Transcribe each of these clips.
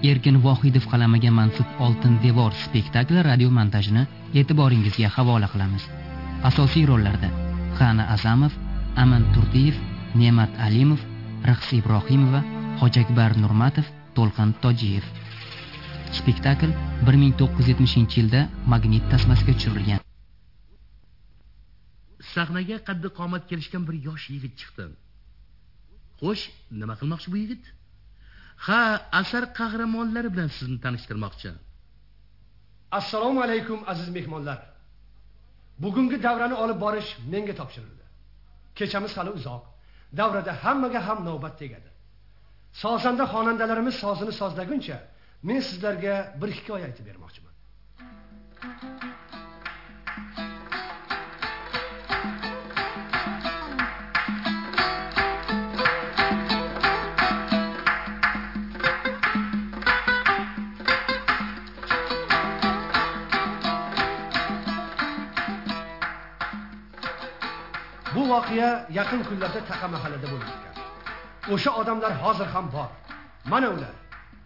Erkin Vohidov qalamiga mansub Oltin devor spektakli radio montajini e'tiboringizga havola qilamiz. Asosiy rollarda Xana Azamov, Aman Turdiyev, Ne'mat Alimov, Raqs Ibrohimova, Hojakbar Nurmatov, To'lqin Tojiyev. Spektakl 1970-yilda Magnit tasmasiga tushirilgan. Sahnaga qaddi qomat kelishgan bir yosh yigit chiqdi. Xo'sh, nima qilmoqchi bu yigit? Ha, asar qahramonlari bilan sizni tanishtirmoqchi. Assalomu alaykum aziz mehmonlar. Bugungi davrani olib borish menga topshirildi. Kechamiz hali uzoq. Davrada hammaga ham navbat tegadi. Sozanda xonandalarimiz sozini sozlaguncha men sizlarga bir hikoya aytib bermoqchiman. Bu voqea yaqin kunlarda Taqa mahallada bo'lib o'tgan. O'sha odamlar hozir ham bor. Mana ular.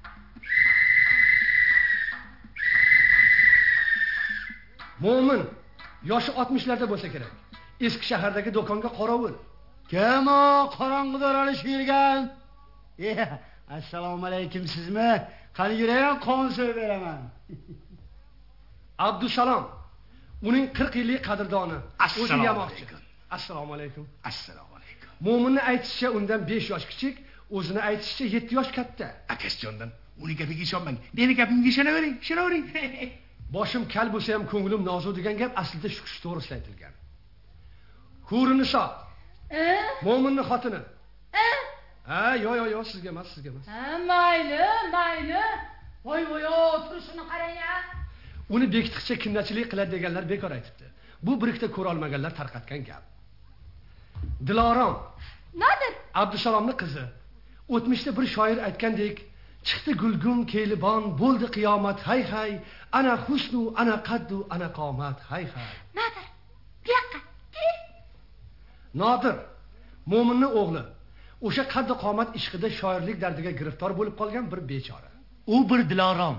Mo'min, yoshi 60larda bo'lsa kerak. Eski shahardagi do'konga qorovul. Kim o qorong'ida olishirgan? Assalomu alaykum sizmi? Qani yurayam qon so'y beraman. Abdusalom, uning 40 yillik qadrdoni. O'zi yamoqchi. Assalomu alaykum. Assalomu alaykum. Mo'minni aytishicha undan 5 yosh kichik, o'zini aytishicha 7 yosh katta. Akasijondan uning gapiga ishonmang. Meni gapimga ishonavering, ishonavering. Boshim kal bo'lsa ham ko'nglim nozu degan gap aslida shu kishi to'g'risida aytilgan. Huriniso. Mo'minning xotini. Yo, sizga emas. Ha, mayli. Voy, turishini qarang-a. Uni bekitiqcha kinnachilik qiladi deganlar bekor aytibdi. Bu birikda ko'ra olmaganlar tarqatgan gap. Dilorom. Nadir? Abdusalomning qizi. O'tmishda bir shoir aytgandek, chiqdi gulgun keylibon, bo'ldi qiyomat, hay, ana husnu, ana qaddu, ana qomat, hay. Nadir, bu yoqqa. Nodir, Mo'minning o'g'li. O'sha qaddi qomat ishqida shoirlik dardiga giriftor bo'lib qolgan bir bechora. U bir Dilorom.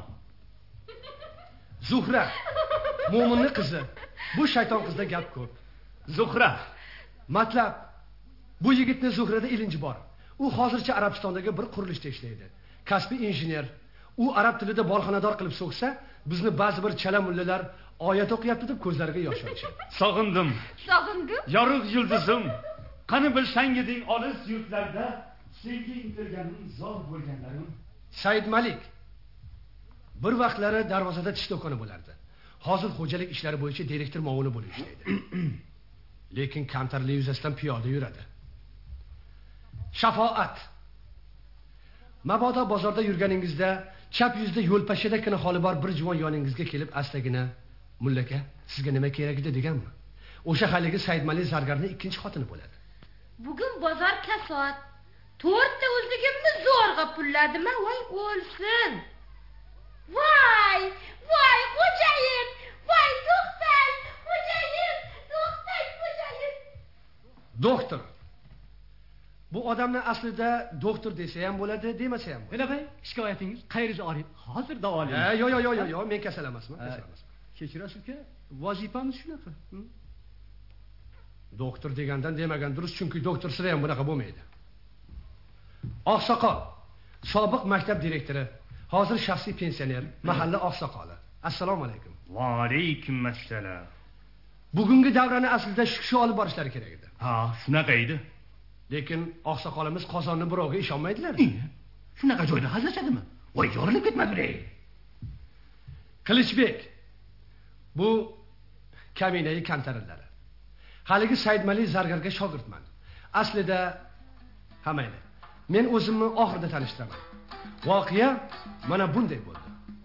Zuhra, Mo'minning qizi. Bu shayton qizda gap ko'p. Zuhra. Matlab, bu yigitning Zuhrada ilinji bor. U hozircha Arabistondagi bir qurilishda ishlaydi. Kasbi injener. U arab tilida bolxonador qilib so'ksa, bizni ba'zi bir chala mullalar oyat o'qiyapti deb ko'zlariga yosh olishadi. Sog'indim. Yorug' yulduzim. Qani bilsang eding olis yurtlarda senga intilganim zo'r bo'lganlarim. Said Malik. Bir vaqtlari darvozada tish do'koni bo'lardi. Hozir xo'jalik ishlari bo'yicha direktor muavini bo'lib ishlaydi. Lekin kamtarlik yuzasidan piyoda yuradi. Shafoat. Mabodo bozorda yurganingizda chap yuzda yo'l pashidagina holi bor bir juvon yoningizga kelib astagina, "Mullaka, sizga nima kerak edi?" deganmi? O'sha haligi Said Malik zargarning ikkinchi xotini bo'ladi. Bugun bozor kasod. 4 ta o'zligimni zo'rg'a pulladimi? Voy o'lsin. Voy, xo'jayin. Voy, to'xtang, xo'jayin. Doktor. Bu odamni aslida doktor desa ham bo'ladi, demasa ham bo'ladi. Mana shikoyatingiz qayerga oling? Hozir davolayman. Yo, men kasal emasman. Kechirasiz uka, vazifamiz shunaqa. Doktor degandan demagan durust, chunki doktor sira ham bunaqa bo'lmaydi. Oqsoqol, sobiq maktab direktori, hozir shaxsiy pensioner, mahalla oqsoqoli. Assalomu alaykum. Va alaykum assalom. Bugungi davrani aslida shu kishi olib borishlari kerak edi. Ha, shunaqa edi. Lekin oqsoqolimiz qozonni birovga ishonmaydilar. Shunaqa joyda hazillashadimi? Voy, yorilib ketmadi. Qilichbek. Bu kaminayi kamtarinlari. Haligi Said Malik zargarga shogirdman. Aslida hamayli. Men o'zimni oxirida tanishtiraman. Voqea mana bunday bo'ldi.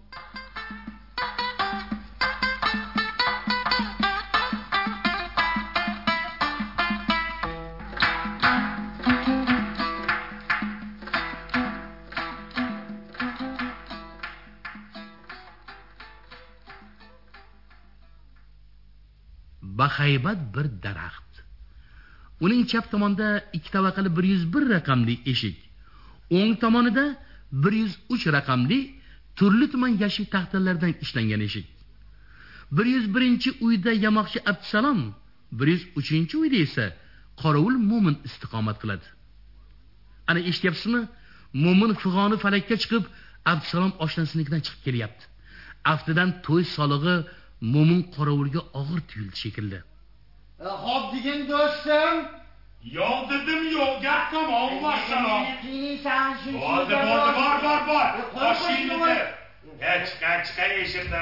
Bahaybat bir daraxt. Uning chap tomonida 2 tavaqali 101 raqamli eshik, o'ng tomonida 103 raqamli turli tuman yashil taxtalardan ishlangan eshik. 101-uyda yamoqchi Abdusalom, 103-uyda esa qorovul Mo'min istiqomat qiladi. Ana eshityapsizmi? Mo'min fig'oni falakka chiqib, Abdusalom oshnasinikidan chiqib kelyapti. Aftidan to'y solig'i Mo'min qorovulga og'ir tuyuldi shekilli. Xo'p degin do'stim. Yo'q dedim, yo'q, gap tamom, vassalom. Qiyinsan Bo'ldi, bor. Toshingni. Chiqa eshikda,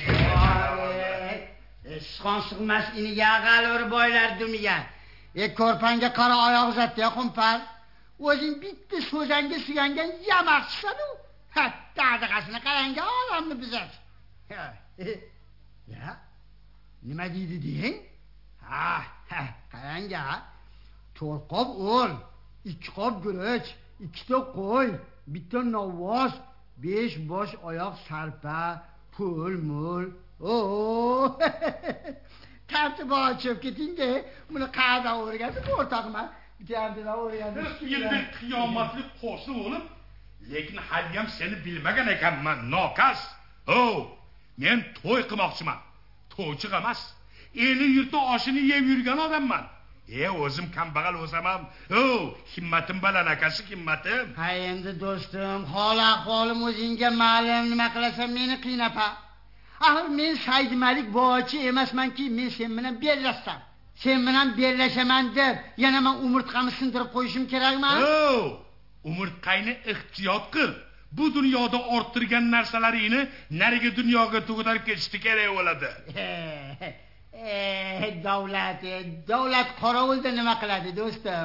Sichqon sig'mas iniga g'alur boylar dumiga. Ko'rpanga qora oyoq uzatdi, qumpar. O'zing bitta so'zanga suyangan yamoqchisan-u. Dadag'asini qaranga olamni buzar. Ya. Nima deydi deng? Qaranga. 4 qop o'l, 2 qop guruch, 2 ta qo'y, bitta novvos, 5 bosh oyoq sarpa, pul mul. Tartib ochib keting-da. Buni qayerdan o'rgatib o'rtoqman? Bitamdan o'rgatib. Endi qiyomatlik qo'shni o'lib, lekin hali ham seni bilmagan ekanman, nokas. Men to'y qilmoqchiman. To'ychi emas. Eli yurtda oshini yeb yurgan odamman. O'zim kambag'al o'sam ham, himmatim baland akasi, himmatim. Ha endi do'stim, hol-ahvolim o'zingga ma'lum, nima qilasan meni qiynapa. Axir men Saidmalik bochi emasmanki, men sen bilan bellasam. Sen bilan bellashaman deb, yana men umurtqamni sindirib qo'yishim kerakmi? Umurtqangni ehtiyot qil. Bu dunyoda orttirgan narsalaringni nariga dunyoga to'g'darib ketishdi kerak bo'ladi. Davlat qorovulda nima qiladi do'stim?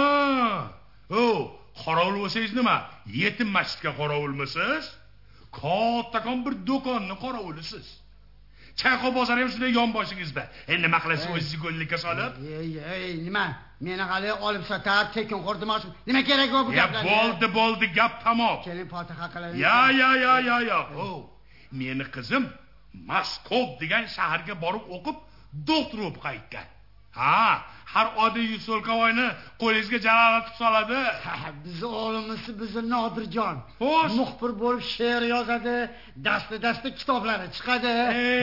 Qorovul bo'lsangiz nima? Yetim masjidga qorovulmisiz? Kattakon bir do'konni qorovulisiz. Chayqo bozor ham shunday yonboshingizda. Nima qilasiz o'zingizni go'llikka solib? Nima? Meni hali olib sotar, tekin qo'rdemoqchi. Nima kerak bu gaplar? Bo'ldi, gap tamom. Keling, fotiha qilaylik. Ya. Meni qizim Moskov degan shaharga borib o'qib, doktor bo'lib qaytgan. Har oddiy Yusulkavoyni qo'lingizga jalolatib soladi. Biz o'g'limiz bizni Nodirjon. Muxbir bo'lib she'r yozadi, dasta kitoblari chiqadi.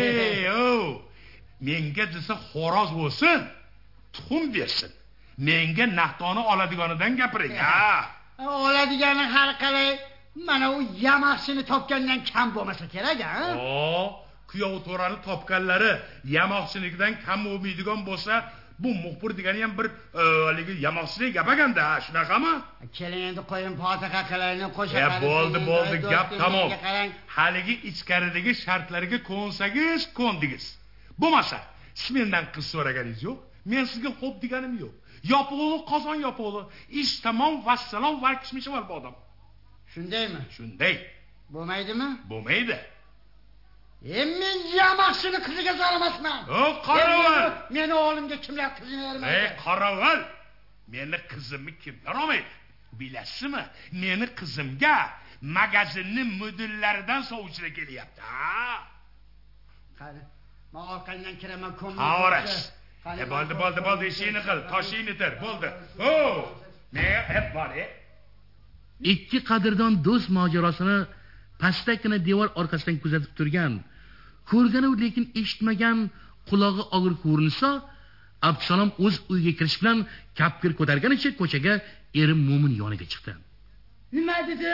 Menga desa xo'roz bo'lsin, tuxum bersin. Menga naqdoni oladiganidan gapiring. Oladigani har qalay mana u yamoqchini topgandan kam bo'lmasa kerak-a? Kuyov to'rani topganlari yamoqchinikidan kam bo'lmaydigan bo'lsa, bu muxbir degani ham bir haligi yamoqchilik gap ekanda, shunaqami? Keling endi qo'ying, fotiha qilaylik, qo'shiq. Bo'ldi, gap tamom. Haligi ichkaridagi shartlarga ko'ndingiz. Bo'lmasa, siz mendan qiz so'raganingiz yo'q, men sizga xo'p deganim yo'q. Yopig'li qozon yopig'li, ish tamom, vassalom, va kishmishi bor bu odam. Shundaymi? Shunday. Bo'lmaydimi? Bo'lmaydi. Men yamoqchini qiziga zaramasman. Qorovul. Meni o'g'limga kimlar qizini bermaydi? Qorovul. Meni qizimni kimlar olmaydi? Bilasizmi? Meni qizimga magazinning mudirlaridan sovchilar kelyapti. Qani, men orqangdan kiraman, ko'nglim. Avarash. Bo'ldi, ishingni qil, toshingni ter, bo'ldi. Ne, hep bor. Ikki qadrdon do'st mojarosini pastdagina devor orqasidan kuzatib turgan, ko'rgani lekin eshitmagan qulog'i og'ir ko'rinsa, Abdusalom o'z uyiga kirish bilan kapkir ko'targanicha ko'chaga eri Mo'min yoniga chiqdi. Nima dedi?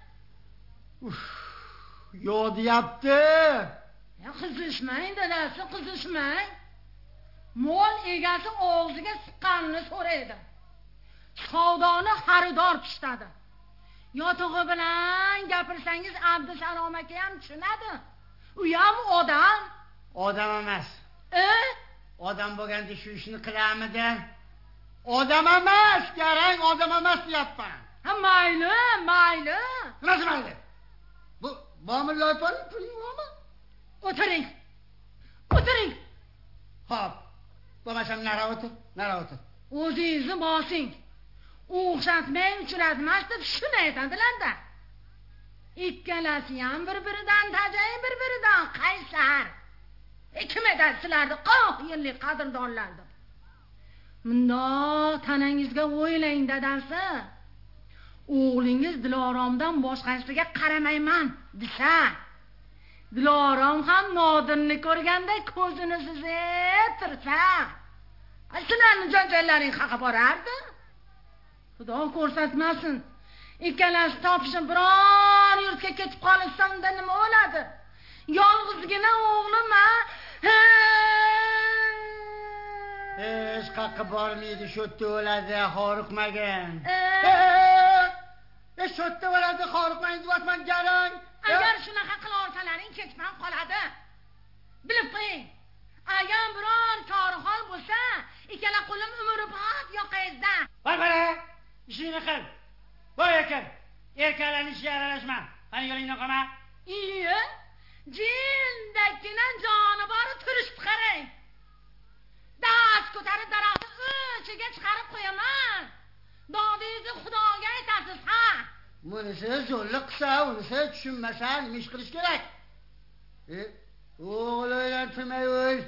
Yo'q deyapti. Qizishmang, dadasi, qizishmang. Mol egasi og'ziga siqqanini so'raydi. Savdoni xaridor pishtadi. Yotig'i bilan gapirsangiz Abdusalom aka ham tushunadi. U ham odam. Odam emas. Odam bo'lganda shu ishni qilamidi? Odam emas, garang odam emas deyapman. Mayli. Nima mayli? Bu Bomilloy puling bormi? O'tiring. Xo'p. Bo'lmasam nara o'tir. O'zingizni bosing. O'xshatmay uchratmas deb shuni aytadilar-da. Ikkalasi ham bir-biridan tajayin, bir-biridan qaysar. Kim aytadi sizlarni 40 yillik qadrdonlar deb. Mundoq tanangizga o'ylang dadasi. o'g'lingiz Diloromdan boshqasiga qaramayman desa, Dilorom ham Nodirni ko'rganda ko'zini suzib tursa, shularni jonjonlaring haqqa borardi. Xudo ko'rsatmasin, ikkalasi topishib biror yurtga ketib qolsa, unda nima bo'ladi? Yolg'izgina o'g'lim hech qayerga bormaydi, shu yerda o'ladi, xoriqmagan. Shu yerda o'ladi, xoriqmagan deyapman, garang. Agar shunaqa qila olsalaring ketmay qoladi. Bilib qo'ying. Agar biror korixol bo'lsa, ikkala qo'lim umrbod yoqangizda. Bor-bora, ishingni qil. Voy ekan, erkaklarning ishiga aralashma. Qani yo'lingdan qolma. Iye, jindagina joni bori turishib qarang. Dast ko'tarib daraxtni ichiga chiqarib qo'yaman. Dodingizni Xudoga aytasiz, ha? Bunisi zo'rlik qilsa, unisi tushunmasa, nima ish qilish kerak? O'g'il o'ylantirmay o'l.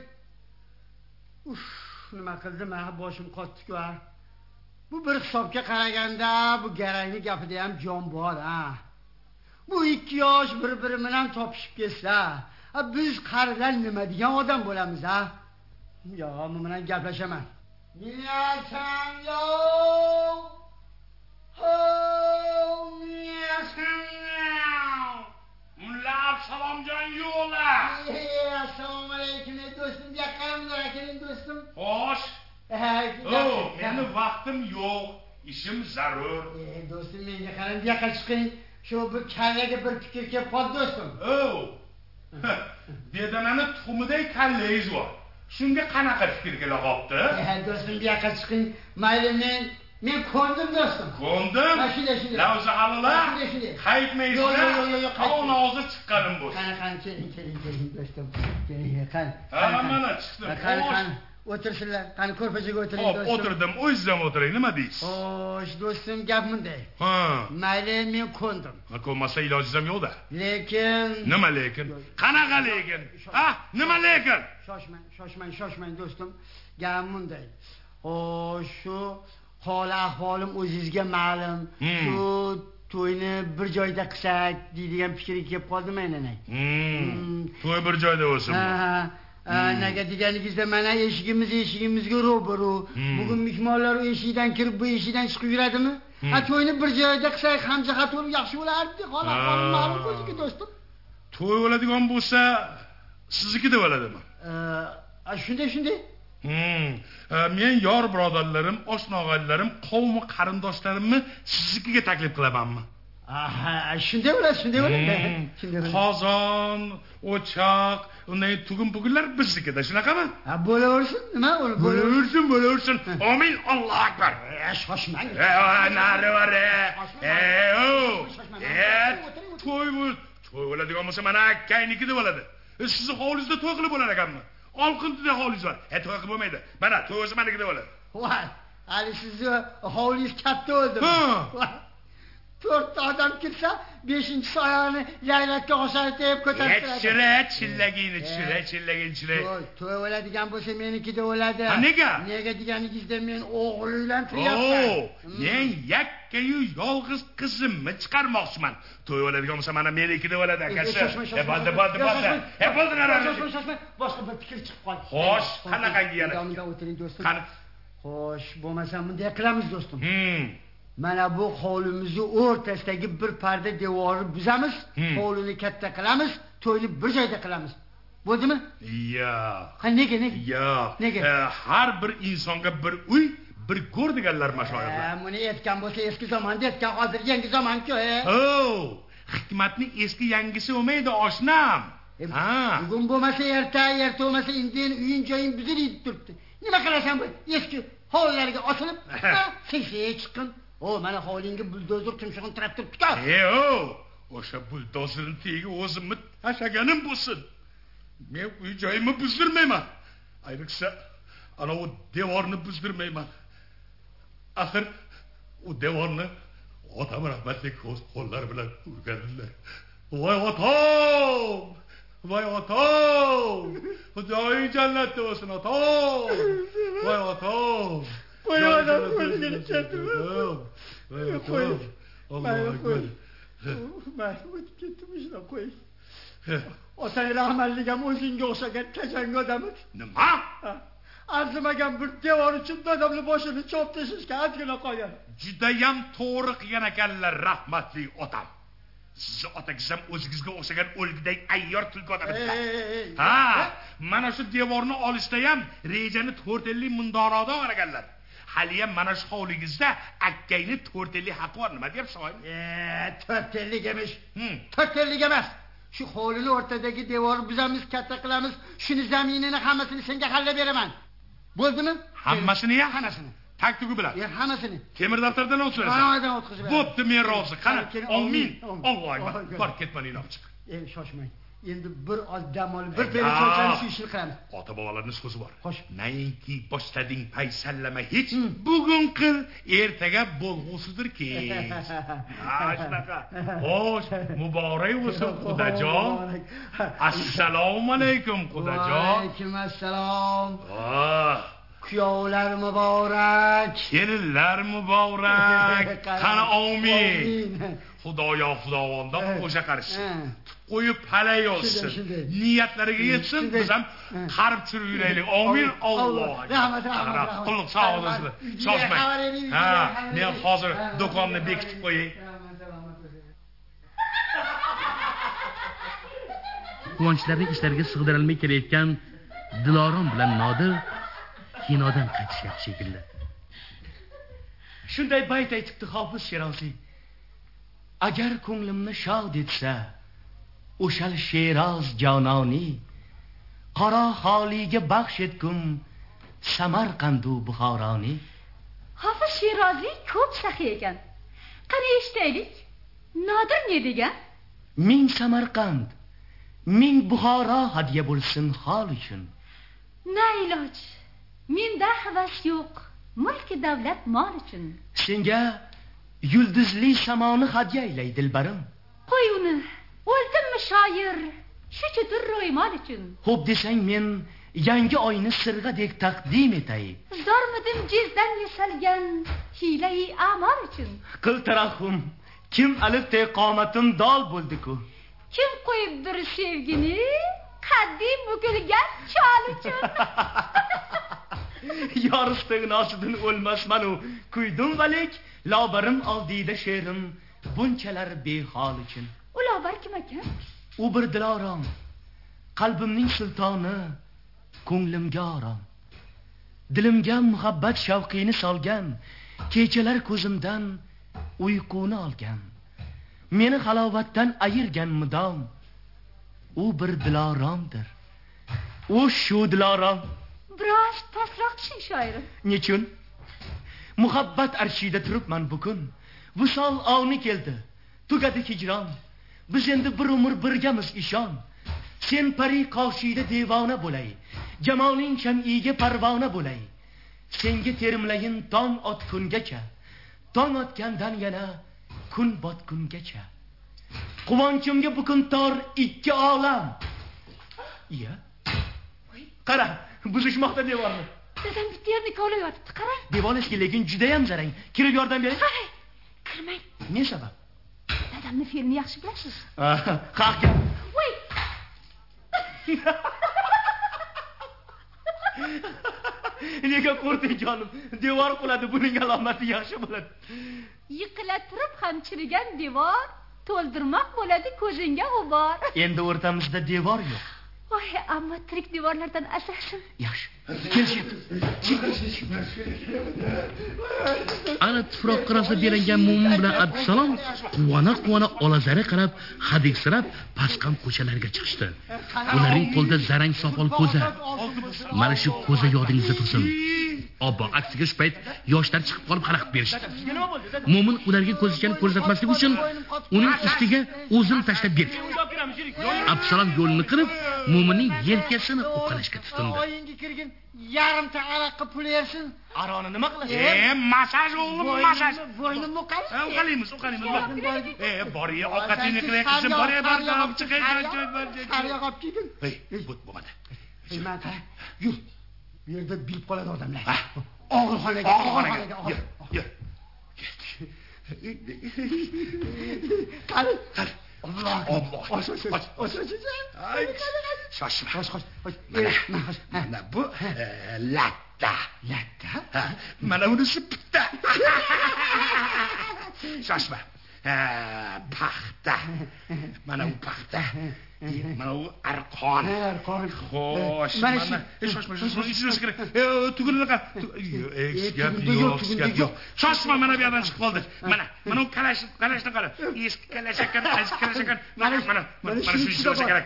Nima qildim, boshim qotdi-ku. Bu bir hisobga qaraganda, bu garangning gapida ham jon bor, ha. Bu ikki yosh bir-biri bilan topishib ketsa, biz qarilar nima degan odam bo'lamiz, ha? Yo'q, men bilan gaplashaman. Niyatan yo'q. Mulla Absalomjon yo'qlar. Assalomu alaykum do'stim, yaqinimdir akaning do'stim. Xo'sh. Meni vaqtim yo'q, ishim zarur. Do'stim, menga qarang, bu yoqqa chiqing. Shu bir kallaga bir fikr kelib qoldi do'stim. Bedanani tuxumiday kallangiz bor. Shunga qanaqa fikr kela qopti? Do'stim, bu yoqqa chiqing. Mayli, men ko'ndim do'stim. Ko'ndim? Shunday. Lavza halolar. Qaytmaysizlar. Yo'q. Qovun og'zi chiqqanim bo'lsin. Qani, keling do'stim. Keling, qani. Mana chiqdim. Qani. O'tirsinlar. Qani ko'rpachaga o'tiring do'stim. O'tirdim, o'zim o'tiring, nima deysiz? Xo'sh, do'stim, gap bunday. Mayli, men ko'ndim. Ko'nmasa ilojim ham yo'q-da. Lekin nima lekin? Qanaqa lekin? Nima lekin? Shoshmang do'stim. Gap bunday. Xo'sh, shu hol ahvolim o'zingizga ma'lum. Shu to'yni bir joyda qilsak deydigan fikrga kelib qoldim aynan. To'y bir joyda bo'lsin. Nega deganingizda mana eshigimizga ro'baro. Bugun mehmonlar u eshikdan kirib, bu eshikdan chiqib yuradimi? To'yni bir joyda qilsak ham jihat bo'lib yaxshi bo'lardi. Hol ahvolim ma'lum o'zingizga do'stim. To'y bo'ladigan bo'lsa, siznikida bo'ladimi? Shunday. Men yor birodarlarim, oshna-og'aylarim, qavm qarindoshlarimni siznikiga taklif qilamanmi? Shunday bo'ladi. Qozon, o'choq, unday tugun-bugunlar biznikida, shunaqami? Bo'laversin, nima bo'ladi? Bo'laversin. Amin, Allohu akbar. Shoshmang. Nari var. To'y bo'ladigan bo'lsa, mana akkaynikida bo'ladi. Sizni hovlingizda to'y qilib bo'lar ekanmi? Olqindida hovlingiz bor. To'y qilib bo'lmaydi. Mana to'y o'zi menikida bo'ladi. Voy, hali sizni hovlingiz katta o'ldimi? 4 ta odam kirsa, 5-chi oyog'ini laylakka o'xshatib ko'tarib turadi. Chillagin. To'y bo'ladigan bo'lsa, menikida bo'ladi. Nega? Nega deganingizda men o'g'il uylantiryapman. Men yakkayu yolg'iz qizimni chiqarmoqchiman. To'y bo'ladigan bo'lsa, mana menikida bo'ladi, akasi. Shoshmang. Boshqa bir fikr chiqib qoldi. Xo'sh, qanaqangi yana? Bundan o'tiring do'stim. Xo'sh, bo'lmasa bunday qilamiz do'stim. Mana bu hovlimizni o'rtasidagi bir parda devorni buzamiz, hovlini katta qilamiz, to'yni bir joyda qilamiz. Bo'ldimi? Yo'q. Nega? Nega? Har bir insonga bir uy, bir go'r deganlar mashoyixlar. Buni aytgan bo'lsa eski zamonda aytgan, hozir yangi zamon-ku. Hikmatning eski yangisi bo'lmaydi, oshnam. Bugun bo'lmasa erta bo'lmasa indin uying joying buzilib turibdi. Nima qilasan bu eski hovlilarga osilib, siysiy chiqqin. Mana hovlingga buldozer tumshug'ini tirab turibdi-ku. O'sha buldozerning tegi o'zimni tashaganim bo'lsin. Men uy joyimni buzdirmayman. Ayniqsa, ana u devorni buzdirmayman. Axir u devorni otam rahmatli qo'llar bilan urgandilar. Voy otam! Xudoy jannatda bo'lsin, otam! Voy otam! Qo'y odam o'zini chatib. Allohu akbar. Mayli, o'tib ketdim, shuna qo'y. Otang rahmatlik ham o'zingga o'xshagan kachang odam edi. Nima? Arzimagan bir devor uchun dadamni boshini chop tashishga ozgina qolgan. Juda ham to'g'ri qilgan ekanlar, rahmatli otam. Siz otangiz ham o'zingizga o'xshagan o'lgidek ayyor tulki odam edinglar. Ha, mana shu devorni olishda ham rejani 450 ming donoda o'raganlar. Hali ham mana shu hovligizda akkayni 450 haqqi bor, nima deyapsiz oyim? 450 emish. 450 emas. Shu hovlini o'rtadagi devorni buzamiz, katta qilamiz, shuni zaminini hammasini senga xallab beraman. Bo'ldimi? Hammasini ya? Hammasini. Taktugi bilan. Hammasini. Temir daftardan o'tirasan. Qanodan o'tkazib beraman. Bo'pti, men rozi. Qani, amin. Allohu akbar. Bor ketmaning olib chiq. Shoshmang. Endi bir oz dam olib, bir peri cho'chanish ishini qilamiz. Ota-bolalarning so'zi bor. Xo'sh. Nainki boshlading paysallama hech. Bugun qil, ertaga bo'lg'usidir kech. Shunaqa. Xo'sh, muborak bo'lsin Xudojon. Assalomu alaykum Xudojon. Alaykum assalom. Kuyovlar muborak. Kelinlar muborak. Qani amin. Xudoyo xudovonda qo'sha qarish. Qo'yib palay yozsin. Niyatlariga yetsin, biz ham qarib chirib yuraylik. Amin. Alloh. Rahmat. Qulluq savob shoshmang. Ha, men hozir do'konni bekitib qo'yay. Quvonchlarining ishlariga sig'dirilmay kelayotgan Dilorom bilan Nodir kinodan qaytishyapti shekilli. Shunday bayt aytibdi Hofiz Sheroziy. Agar ko'nglimni shod etsa, o'shal Sheroz jononi, qaro holiga baxsh etgum Samarqandu Buxoroni. Hofiz Sheroziy ko'p saxiy ekan. Qani eshitaylik. Nodir ne degan? Ming Samarqand, ming Buxoro hadiya bo'lsin hol uchun. Na iloj. Menda havas yo'q. Mulki davlat mol uchun. Senga yulduzli samoni hadya aylay dilbarim. Qo'y uni. O'ldimmi shoir? Shu chutur ro'ymol uchun. Xo'p desang men yangi oyni sirg'adek taqdim etay. Zormidim jizdan yasalgan hiylai a'mol uchun. Qil tarahhum. Kim alifday qomatim dol bo'ldi-ku. Kim qo'yibdir sevgini qaddim bukilgan chol uchun. Yoristig nosidan o'lmasman-u, kuydim valik, lobarim oldida she'rim bunchalar behol uchun. Ulobar kim ekan? U bir Dilorom, qalbimning sultoni, ko'nglimga orom. Dilimga muhabbat shavqini solgan, kechalar ko'zimdan uyquni olgan. Meni halovatdan ayirgan mudom. U bir Diloromdir. U shu Dilorom. Biroz pastroq tushing shoirim. Nechun? Muhabbat arshida turibman bugun. Visol ovni keldi. Tugadi hijron. Biz endi bir umr birgamiz ishon. Sen pari qoshida devona bo'lay. Jamoling sham'iga parvona bo'lay. Senga terimlayin tong otgungacha. Tong otgandan yana kun botgungacha. Quvonchimga bugun tor ikki olam. Iya. Qara, buzishmoqda devorni. Dadam bitta yerni kovlayotibdi, qara. Devor eski, lekin juda ham zarang. Kirib yordam bering. Qarang. Kirmang. Ne sabab? Dadamni fe'lini yaxshi bilasiz. Haqqa. Voy. Nega qo'rqding jonim? Devor quladi, buning alomati yaxshi bo'ladi. Yiqila turib ham chirigan devor to'ldirmoq bo'ladi ko'zingga g'ubor. Endi o'rtamizda devor yo'q. Voy, ammo tirik devorlardan asrasin. Yaxshi. Kelishib. Ana tuproq qirasida belangan mo'min bilan Abdusalom quvona olazari qarab, hadiksirab pasqam ko'chalarga chiqishdi. Ularning qo'lida zarang soqol ko'za. Mana shu ko'za yodingizda tursin. Obbo, aksiga shu payt yoshlar chiqib qolib xalaqit berishdi. Mo'min ularga ko'zishani ko'rsatmaslik uchun uning ustiga o'zini tashlab berdi. Abdusalom yo'lni qilib, mo'minning yelkasini uqalashga tutindi. Oyinga kirgin, yarimta aroqqa pul yersin. Aroni nima qilasiz? Masaj o'g'lim, masaj. Bo'ynim uqalish. Uqalimiz. Bor-ye, ovqatingni qilay qizim, bor-ye, borib chiqay. Qaryoq olib keting. But bo'lmadi. Man qara, yur. Bu yerda bilib qoladi odamlar. Og'ilxonaga. Yur. qani Alloh. Shoshma. Mana bu latta. Mana bunisi bitta. Shoshma. Paxta. Mana bu paxta. Mana bu arqon. Xo'sh, mana shoshma, ishimiz kerak. Tugulni qara. Gap yo'q. Shoshma, mana bu yerdan chiqib qoldi. Mana bu kalashni qara. Eski kalashakkan, eski kalashakkan. Mana shu ishimiz kerak.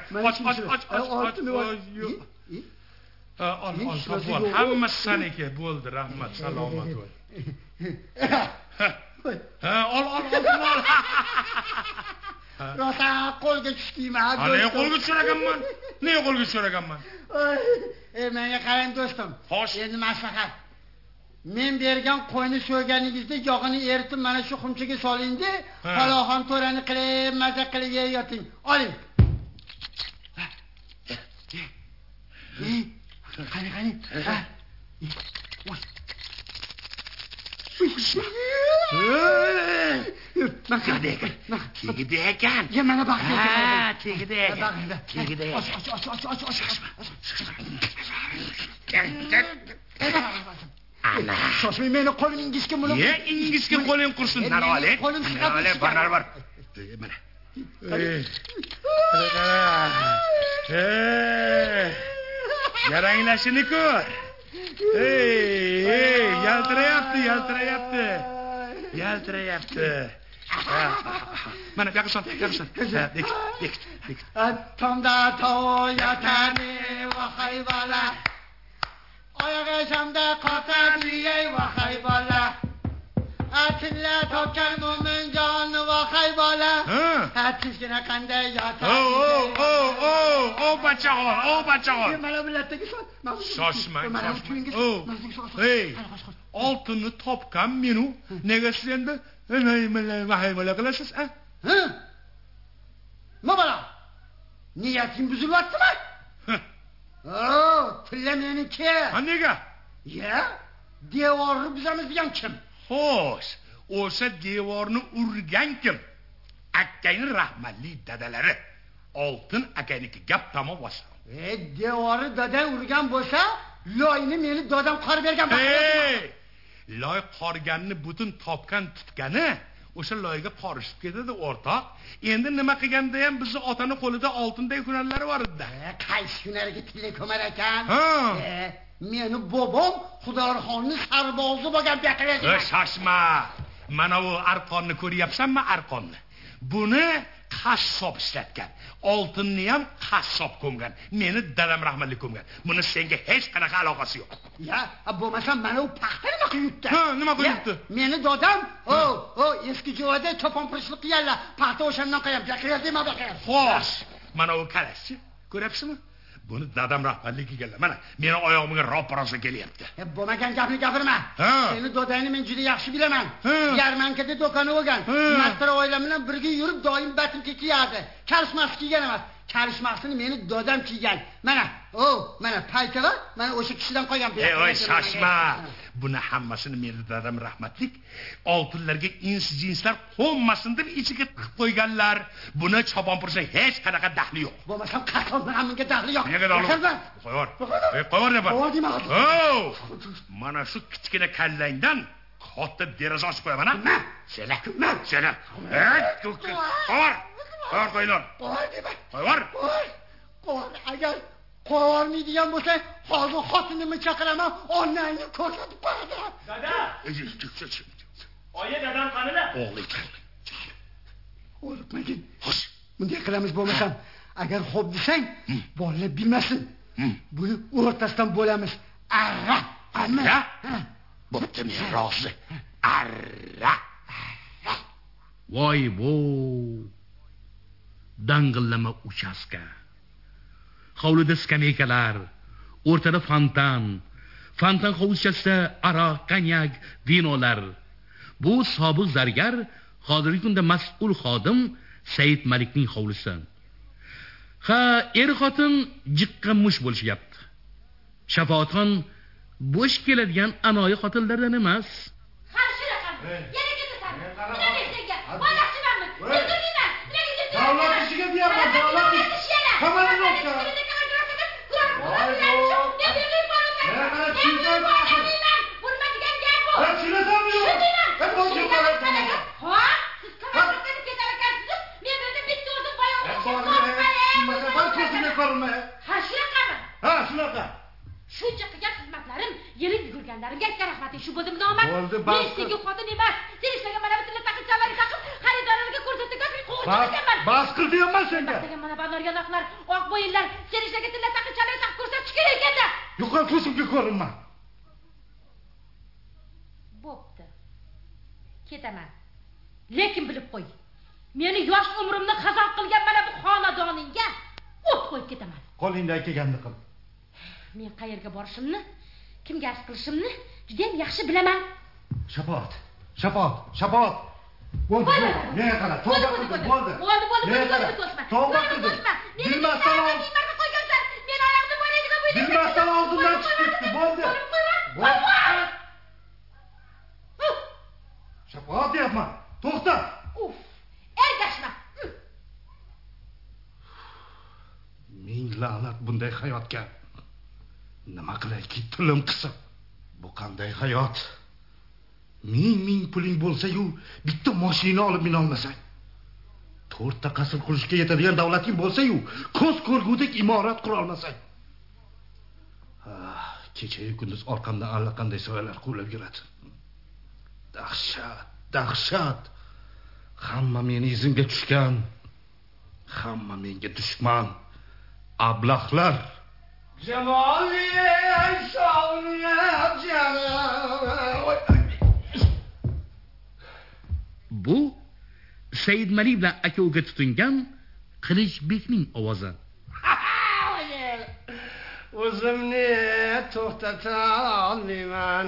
Och. Hamma saniki bo'ldi, rahmat, salomat bo'l. Ol. Rosa qo'lga tushdingmi? Ana qo'lga tushiraganman. Nega qo'lga tushiraganman? Menga qarang do'stim. Xo'sh. Endi maslahat. Men bergan qo'yni so'yganingizda yog'ini eritib mana shu xumchaga soling-da, Faloxon to'rani qilib, maza qilib yoting. Oling. Qani. Tegdi ekan. Ya mana baxtli ekan. Tegdi ekan. Ana. Shoshmay meni qo'lim ingizga buni. Ye, ingizga qo'ling qursin, naroli. Qo'lim siqadi. Bar. Mana. Yaranglashini ko'r. Yaltirayapti. Mana yaqinsan. Dik. Tomda yatani va haybola. Oyog'imda qotarliyay va haybola. Atilla topgan mo'min jonni va haybola. Atishgina qanday yotadi? Bachag'on. Mana bulardagi Shoshma. Oltinni topgan meni. Nega siz endi haybola qilasiz, a? Mana niyating buzilyaptimi? Tilla meniki. Nega? Ya, devorni buzamiz degan kim? Xo'sh, o'sha devorni urgan kim? Akkayning rahmatli dadalari. Oltin akayniki gap tamom bo'lsa. Devorni dadang urgan bo'lsa, loyni meni dadam qor bergan bo'lsa. Loy qorganni butun topgan tutgani o'sha loyga qorishib ketadi, o'rtoq. Endi nima qilganda ham bizni otaning qo'lida oltinday hunarlari bor edi. Qaysi hunarga tilni ko'mar ekan? Meni bobom Xudoorxonning sarbozi bo'lgan baqiradi. Shoshma. Mana bu arqonni ko'ryapsanmi, arqonni? Buni qassob ishlatgan. Oltinni ham qassob ko'mgan. Meni dadam rahmatli ko'mgan. Buni senga hech qanaqa aloqasi yo'q. Ya, bo'lmasa mana u paxta nima qilibdi? Nima qilibdi? Meni dadam, eski joyda chopon purishlik qilganlar. Paxta o'shandan qo'yib baqiradi. Xo'sh, mana u qarashchi. Ko'ryapsizmi? Buni dadam rahmatli kelganlar. Mana meni oyog'imga ro'parasi kelyapti. Bo'lmagan gapni gapirma. Seni dadangni men juda yaxshi bilaman. Yarmankada do'koni bo'lgan. Mastar oilam bilan birga yurib doim batinka kiyardi. Karishmas kiygan emas. Karishmasini meni dadam kiygan. Mana paytava, mana o'sha kishidan qolgan. Shoshma. Buni hammasini meni dadam rahmatlik oltinlarga jinslar qo'nmasin deb ichiga tiqib qo'yganlar. Buni chopon pursa hech qanaqa daxli yo'q. Bo'lmasam qassobni hammaga daxli yo'q. Nega daxli? Qo'yar deb. Mana shu kichkina kallangdan katta deraza ochib qo'yaman, ha? Sela. Qo'yar. Agar qo'yolmaydigan bo'lsa, hozir xotinimni chaqiraman, onangni ko'rsatib qo'yadi. Dada. Oyi, dadam qanida? O'libmagin. Bunday qilamiz bo'lmasam, agar xo'p desang, bolalar bilmasin. Buni o'rtasidan bo'lamiz. Arra. Bo'pti, men rozi. Arra. Voy bo. Dang'illama uchastka. Hovlida skameykalar, o'rtada fontan hovuzchasida aroq, konyak, vinolar. Bu sobiq zargar, hozirgi kunda mas'ul xodim Said Malikning hovlisi. Er-xotin jiqqa mush bo'lishyapti. Shafoatxon bo'sh keladigan anoyi xotinlardan emas. Qarshi raqam. Yana ketasan. senga. Boyaqchimanmi? O'zingman. Davlat ishiga deyapman, davlat ishi. Qamalib o'tdi. Shuncha qilgan xizmatlarim, yelib yugurganlarimga aytgan rahmating shu bo'ldimi nomard? Men senga xotin emas, sen ishlagan mana bu tilla taqinchoqlarni taqib, xaridorlarga ko'rsatgan qo'rqitaman. Bas qil deyapman senga. Degan mana bu yoryoqlar, oq bo'yinlar, sen ishlagan tilla taqinchoqlarni taqib ko'rsatish kerak ekanda. Yo'qol ko'zimga ko'rinma. Bo'pti. Ketaman. Lekin bilib qo'y. Meni yosh umrimni xazon qilgan mana bu xonadoningga o't qo'yib ketaman. Qo'lingdan kelganini qil. Men qayerga borishimni, kimga arz qilishimni juda ham yaxshi bilaman. Shafoat. Bo'ldi. Men qara, to'g'ri qildim, bo'ldi. To'g'ri qildim. Bilmasdan qo'ygansan. Men oyog'imni bo'laydigan bo'yda. Bilmasdan oldimdan chiqib ketdi, bo'ldi. Shafoat deyapman. To'xta. Uf, ergashma. Ming la'nat bunday hayotga. Nima qilayki, tilim qisib. Bu qanday hayot? Ming puling bo'lsa-yu, bitta mashina olib mina olmasang. 4 ta qasr qurishga yetadigan davlating bo'lsa-yu, ko'z ko'rgudek imorat qura olmasang. Kecha-yu kunduz orqamdan allaqanday soyalar quvlab yuradi. Dahshat. Hamma meni izimga tushgan. Hamma menga dushman. Ablahlar. Bu Said Malik bilan aka-uka tutingan Qilichbekning ovozi. O'zimni to'xtata olmayman.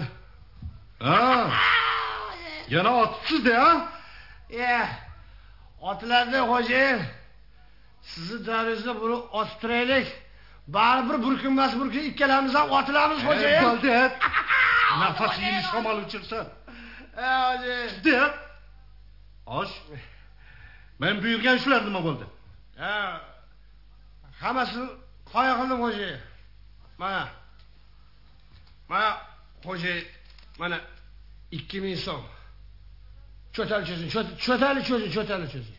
Yana otsiz-da, ha? Otlarda xo'jayin. Sizni darizda buni ostiraylik. Baribir bir kun ikkalamiz ham otilamiz xo'jayin. Bo'ldi. Nafasingni shamol uchirsa. Xo'jayin. De. Osh. Men buyurgan shular nima bo'ldi? Hammasi qo'ya qildim xo'jayin. Mana xo'jayin, mana 2000 so'm. Cho'tali cho'zing.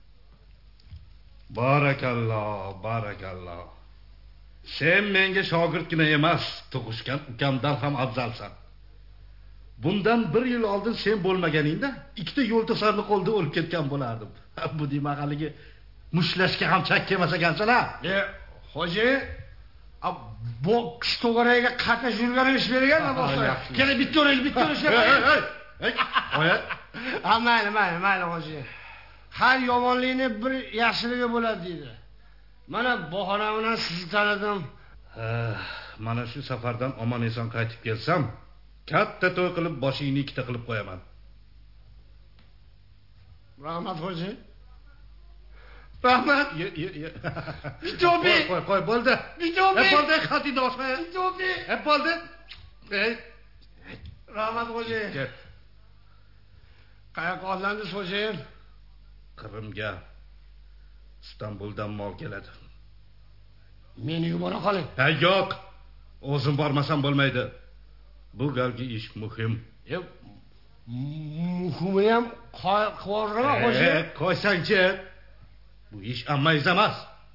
Barakalloh. Sen menga shogirdgina emas, tug'ishgan ukamdan ham afzalsan. Bundan 1 yil oldin sen bo'lmaganingda, ikkita yo'lto'sarni qo'lda o'lib ketgan bo'lardim. Bu demaqaligi mushlashga ham chak emas ekansan, ha? Xo'jayin, boks to'g'riga qatnash yurgan ish berganmi bo'lsa? Keling bitta o'raylik. Oya. Mayli xo'jayin. Har yomonlikni bir yaxshiligi bo'ladi deydi. Mana bahona bilan sizni tanidim. Mana shu safardan omon eson qaytib kelsam, katta to'y qilib boshingni ikkita qilib qo'yaman. Rahmat xo'jayin. Rahmat. Bitobi. Qo'y, bo'ldi. Bitobi. Bo'ldi, xatingni ochma. Bitobi. Bo'ldi. Rahmat xo'jayin. Qayoqqa otlandingiz xo'jayin? Qrimga. Istanbuldan mol keladi. Meni yubora qoling. Yo'q. O'zim bormasam bo'lmaydi. Bu galgi ish muhim. Muhimi ham qo'yvorma xo'jayin. Qo'ysangchi. Bu ish ammayz emas.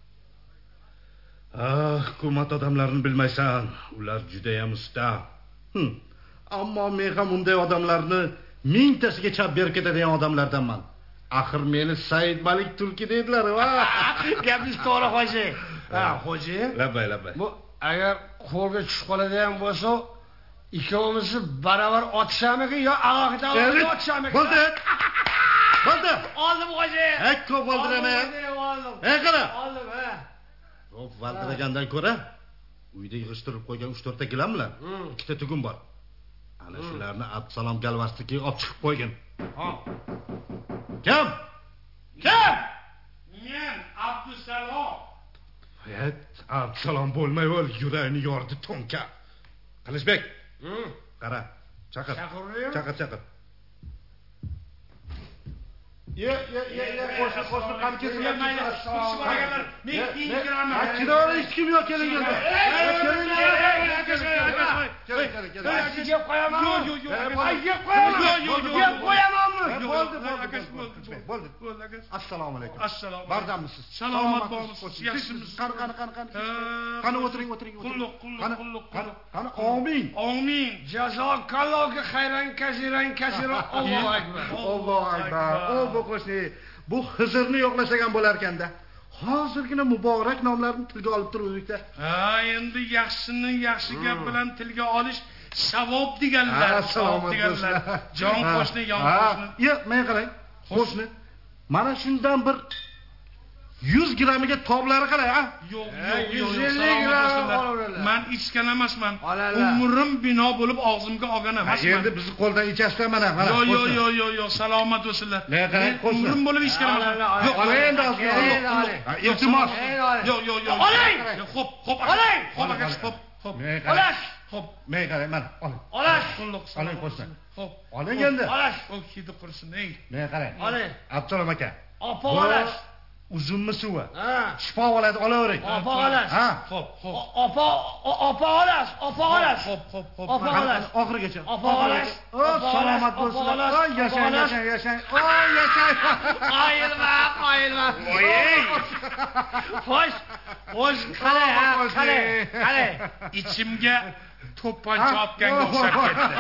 Hukumat odamlarini bilmaysan. Ular juda ham usta. Ammo men ham unday odamlarni mingtasiga chap berib ketadigan odamlardanman. Axir meni Said Malik Turki dedilar, va. Gapingiz to'g'ri xo'jayin. Xo'jayin. Labbay. Bu agar qo'lga tushib qoladigan bo'lsa, ikkovimizni baravar otishamiki yo alohida otishamiki? Bo'ldi. Oldim xo'jayin. Ko'p oldirama. Oldim. Qara. Oldim, Ko'p valdiragandan ko'ra, uyda yig'ishtirib qo'ygan 3-4 ta gilam bilan ikkita tugum bor. Ana shularni Absalom galvastiga olib chiqib qo'ygin. Kim? Men Abdusalom. Absalom bo'lmay o'l, yuragini yordi tonka. Qilichbek. Qara, chaqir. Chaqir. Qo'shni qani kelsinlar mayli. Men keyin kiraman. Kirani hech kim yo'q kelinglar. Yeb qo'yaman. Yo'q. Yeb qo'yamanmi? Bo'ldi. Assalomu alaykum. Assalomu. Bardamisiz? Salomat bo'lmisiz? Yaxshimisiz? Qani. Qani o'tiring. Qulluq. Qani amin. Jazokallohga xayran kasira Allohu akbar. Allohu akbar. Bu qo'shni bu Xizrni yo'qlasagan bo'lar ekanda. Hozirgina muborak nomlarini tilga olib turuvdik-da. Endi yaxshini yaxshi gap bilan tilga olish savob deganlar. Salomat bo'lsinlar. Jon qo'shni, yon qo'shni. Men qarang. Qo'shni. Mana shundan bir 100 grammiga toblari qalay, ha? Yo'q. 150 gram olaveradi. Men ichgan emasman. Umrim bino bo'lib og'zimga olgan emasman. Endi bizni qo'ldan ichasizlar mana. Yo'q, salomat bo'lsinlar. Men umrim bo'lib ichgan emasman. Yo'q, endi ozgina. Iltimos. Yo'q. Oling. Xo'p. Oling. Xo'p. Olash. Xo'p. Men qarang, mana, oling. Olash. Oling qo'shni. Xo'p. Oling endi. Olash. O hidi qursin, ey. Men qarang. Oling. Absalom aka. Opa olash. Uzunmi suvi? Ha. Shifo oladi, olavering. Opa olash. Ha. Xo'p. Opa olash. Xo'p. Opa olash. Oxirigacha. Opa olash. Salomat bo'lsinlar. Yashang. Yashang. Qoyilma. Xo'sh, qalay. Ichimga to'pponcha otganga o'xshab ketdi.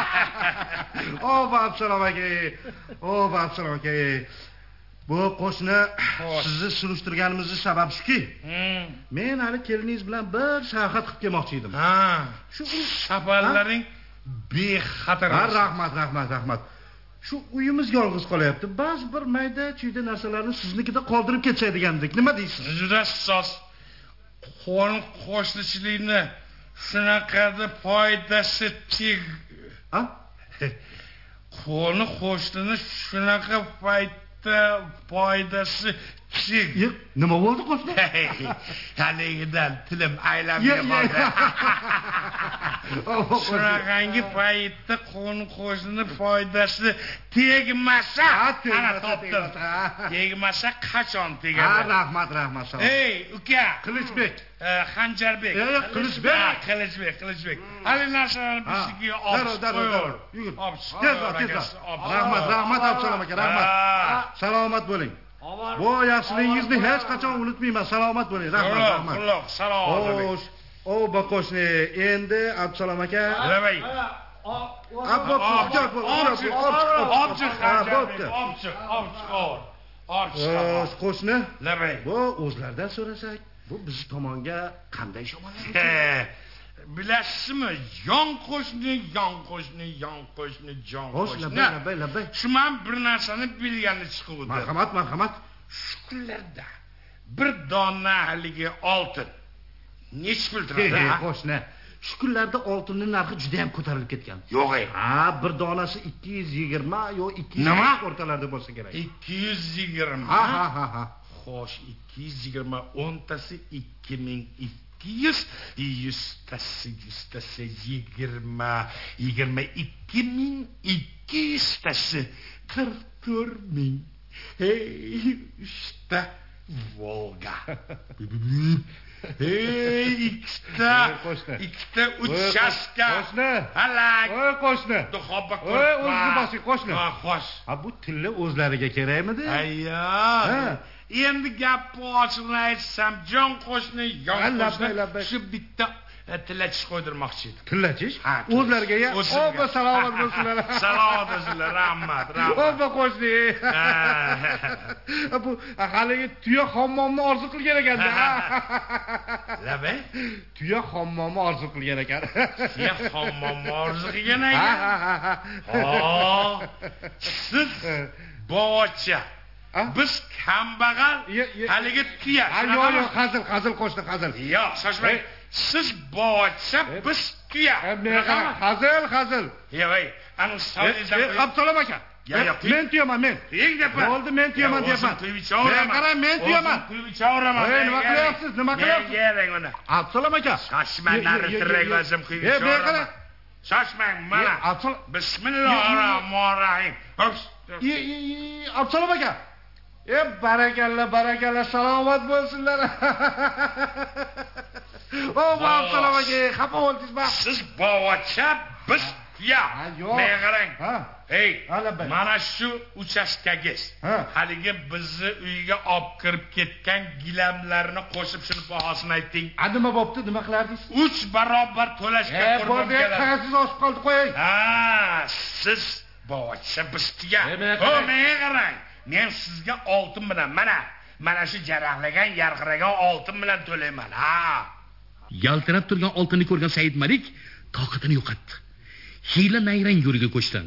Absalom aka. Bu qo'shni sizni surishtirganimizning sababi shuki. Men hali keliningiz bilan bir sayohat qilib kelmoqchi edim. Shu safarlaring bexatar. Rahmat. Shu uyimiz yolg'iz qolyapti. Ba'zi bir mayda-chuyda narsalarni siznikida qoldirib ketsak degandik. Nima deysiz? Juda soz. Qo'shnichilikni shunaqada foydasi teg. Qo'shnini shunaqa foydasi teg. Nima bo'ldi qo'shni? Haligidan tilim aylanmay qoldi. Shunaqangi paytda qo'shni foydasi tegmasa, ana topdim. Tegmasa qachon tegadi? Rahmat. Ey, uka, Qilichbek. Xanjarbek. Qilichbek. Hali narsalarni bizga olib qo'yur. Tez. Rahmat Absalom aka, rahmat. Salomat bo'ling. Bu yaxshiligingizni hech qachon unutmayman. Salomat bo'ling. Rahmat. Quloq, salomat bo'ling. Bu qo'shni endi Absalom aka. Labay. Qo'shni. Labay. Bu o'zlaridan so'rasak, bu biz tomonga qanday shamolladi? Bilasizmi? Yon qo'shni. Labay. Shu men bir narsani bilgani chiquvdi. Marhamat. Shu kunlarda bir dona haligi oltin nech pul turadi? Qo'shni. Shu kunlarda oltinning narxi juda ham ko'tarilib ketgan. Yo'q. Bir donasi 220 yo 200 o'rtalarda bo'lsa kerak. 220. Ha. Xo'sh, 220 o'ntasi 2200, 100tasi 22,200tasi 44,000. Hey, işte Volga. Hey, ikkita uchastka. Qo'shni. Halak. Qo'shni. Duxoba o'zni boshing qo'shni. Xo'sh. Bu tilla o'zlariga kerakmidi? Ayyo. Endi gapni ochig'ini aytsam, jon qo'shni, yon qo'shni shu bitta tillachish qo'ydirmoqchi edim. Tillachish? O'zlariga ya. Salomat bo'lsinlar. Salomat bo'lsinlar. Rahmat. Qo'shni. Bu haligi tuya hammomni orzu qilgan ekanda. Labay? Tuya hammomni orzu qilgan ekan. Tuya hammomni orzu qilgan ekan. Siz bocha. Biz kambag'al haligi tuya. Yo'q, hazil qo'shni, hazil. Yo'q, shoshmang. Siz bocha, biz tuya. Hazil. Yo'q, ana savdizdan. Absalom aka. Men tuyaman, men. Bo'ldi, men tuyaman deyapman. Qara, men tuyaman. Nima qilyapsiz? Kerak mana. Absalom aka. Shoshmanlarni tirak o'zim quyib. Shoshmang mana. Bismillahirrohmanirrohim. Absalom aka. Barakalla, salomat bo'lsinlar. Absalom aka, xafa bo'ldingizmi? Siz bovacha, biz tuya. Men qarang. Ey, mana shu uchastkagiz. Haligi bizni uyga olib kirib ketgan gilamlarni qo'shib shuni bahosini ayting. Nima bo'pti, nima qilardingiz? 3 barobar to'lashga qurbon keladi. Qansiz oshib qoldi, qo'ying. Siz bovacha, biz tuya. Men qarang. Men sizga oltin bilan mana shu jaraqlagan, yarqiragan oltin bilan to'layman. Yaltirab turgan oltinni ko'rgan Said Malik toqatini yo'qotdi. Hiyla nayrang yo'liga ko'chdi.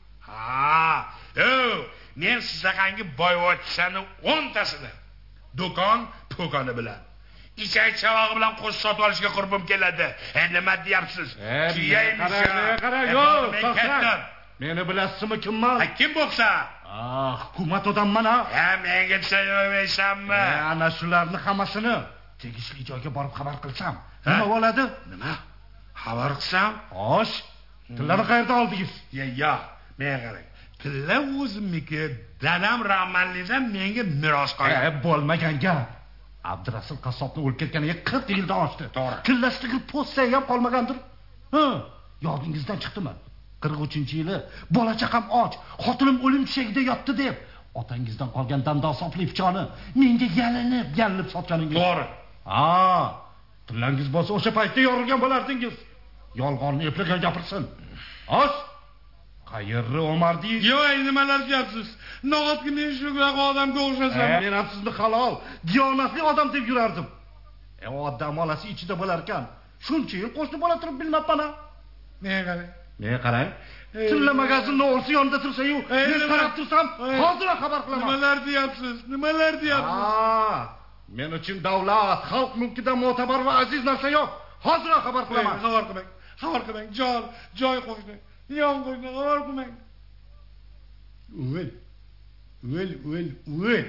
Men sizaqangi boyvachchani 10 tasini do'kon po'koni bilan ichak chavog'i bilan qo'shib sotib olishga qurbim keladi. Nima deyapsiz? Qarang, yo'q, to'xtang. Meni bilasizmi kimman? Kim bo'lsa? Hukumat odamman ha. Menga tushunmaysanmi? Ana shularni hammasini tegishli joyga borib xabar qilsam, nima bo'ladi? Nima? Xabar qilsam? Xo'sh. Tillarni qayerdan oldingiz? Yo'q, men qarang. Tilla o'zimniki, dadam Ramanlidan menga meros qolgan. Bo'lmagan gap. Abdurasul qassobni o'lib ketganiga 40 yildan oshdi. Tillashdagi po'stsa ham qolmagandir. Yodingizdan chiqdimi? 43-yili bola chaqam och, xotinim o'lim tushagida yotdi deb otangizdan qolgan dandosopli pichoni menga yalinib sotganingiz. To'g'ri. Tillangiz bo'lsa o'sha paytda yorilgan bo'lardingiz. Yolg'onni eplagan gapirsin. Xo'sh. Qayerda Omardiy? Yo'q, nimalar deyapsiz? Nahotki men shunaqa odamga o'xshasam? Men ham sizni halol, diyonatli odam deb yurardim. Odam olasi ichida bo'lar ekan. Shuncha yil qo'shni bo'la turib bilmabman-a. Men qarang. Tilla magazinning o'rsi yonida tursa-yu, men qarab tursam, hozir xabar qilaman. Nimalar deyapsiz? Men uchun davlat, xalq mulkidan mo'tabar va aziz narsa yo'q. Hozir xabar qilaman. Xabar qilmang. Joy qo'shni. Yon qo'shni xabar qilmang. O'l.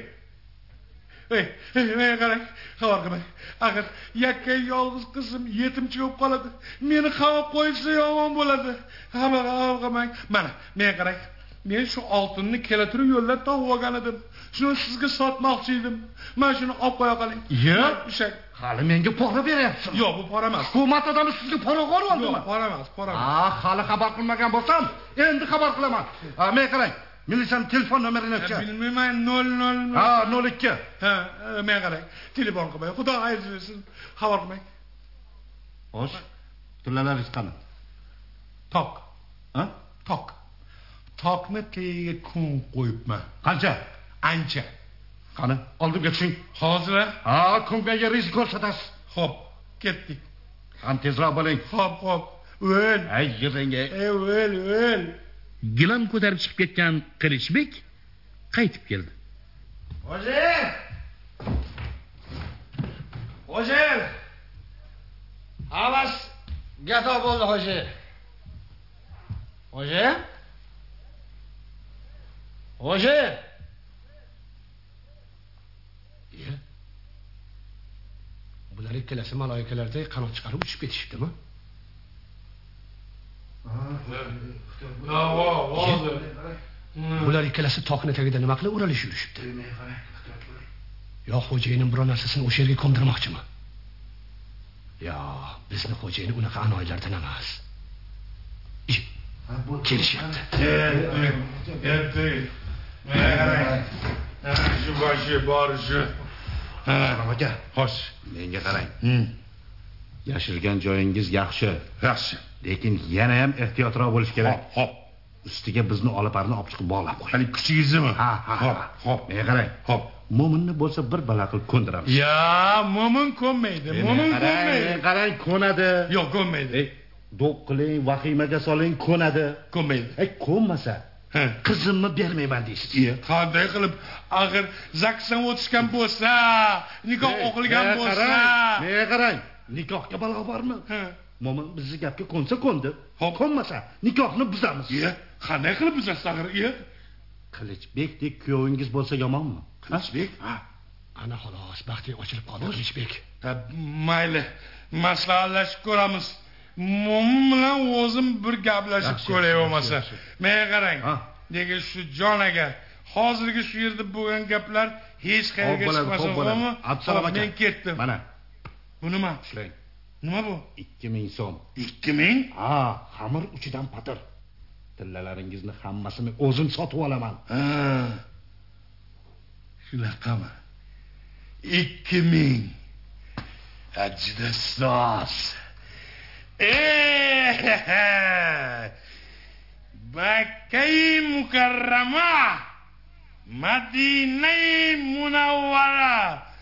Men qarang, xabar qilmang. Axir yakka yolg'iz qizim yetimchi bo'lib qoladi. Meni xavf qo'ysa yomon bo'ladi. Xabar qilmang. Mana, men qarang. Men shu oltinni keltirib yo'llab topib olgan edim. Shuni sizga sotmoqchi edim. Mana shuni olib qo'ya qoling. Yo'q, ushak. Hali menga pora beryapsiz. Yo'q, bu pora emas. Hukumat odami sizga pora qo'yib oldimi? Yo'q, pora emas. Hali xabar qilmagan bo'lsam, endi xabar qilaman. Men qarang. Militsiyaning telefon nomerini aytcha. Bilmayman, 00. 02. Men qarang. Telefon qilmay, Xudo xayr bersin. Xabar qilmang. Xo'sh. Tillalaringiz qani? Tok. Tok. Tokni tagiga kun qo'yibman. Qancha? Ancha. Qani, oldimga tushing. Hozir? Kunga risk ko'rsatasiz. Xo'p, ketdik. Ham tezroq bo'ling. Xo'p. O'l. Yiringa. O'l. Gilam ko'tarib chiqib ketgan Qilichbek qaytib keldi. Hoji! Havas gato bo'ldi, hoji. Bular ikkalasi maloikalardek qanot chiqarib uchib ketishibdimi? Bular ikkalasi tokni tagida nima qilib o'ralish yurishibdi? Yo xo'jayinim biror narsasini o'sha yerga ko'ndirmoqchimi? Yo, bizni xo'jayin unaqa anoylardan emas. Kelishyapti. Shu boshi bor shu. Aka, xo'sh, menga qarang. Yashirgan joyingiz yaxshi. Lekin yana ham ehtiyotroq bo'lish kerak. Xo'p. Ustiga bizni olaparni olib chiqib bog'lab qo'y. Hali kuchingizmi? Xo'p. Menga qarang. Xo'p. Mo'minni bo'lsa bir bala qilib ko'ndiramiz. Mo'min ko'nmaydi. Qarang, ko'nadi. Yo'q, ko'nmaydi. Do'q qiling, vahimaga soling, ko'nadi. Ko'nmaydi. Ko'nmasa, qizimni bermayman deysiz. Qanday qilib? Axir zaksdan o'tishgan bo'lsa, nikoh o'qilgan bo'lsa. Menga qarang, nikohga balo bormi? Mo'min bizni gapga ko'nsa ko'ndi. Ko'nmasa, nikohni buzamiz. Qanday qilib buzasiz axir? Qilichbekdek kuyovingiz bo'lsa yomonmi? Qilichbek? Ana xolos, baxting ochilib qoldi, Qilichbek. Mayli, maslahatlashib ko'ramiz. Mo'min bilan o'zim bir gaplashib ko'ray bo'lmasa. Menga qarang. Nega shu jon aka, hozirgi shu yerda bo'lgan gaplar hech qayerga chiqmasa bo'lmi? Absalom aka. Men ketdim. Mana. Bu nima? Ishlang. Nima bu? 2000 so'm. 2000? Ha, xamir uchidan patir. Tillalaringizni hammasini o'zim sotib olaman. Shunaqami? 2000. Juda soz. Makkai Mukarrama, Madinai Munawwara.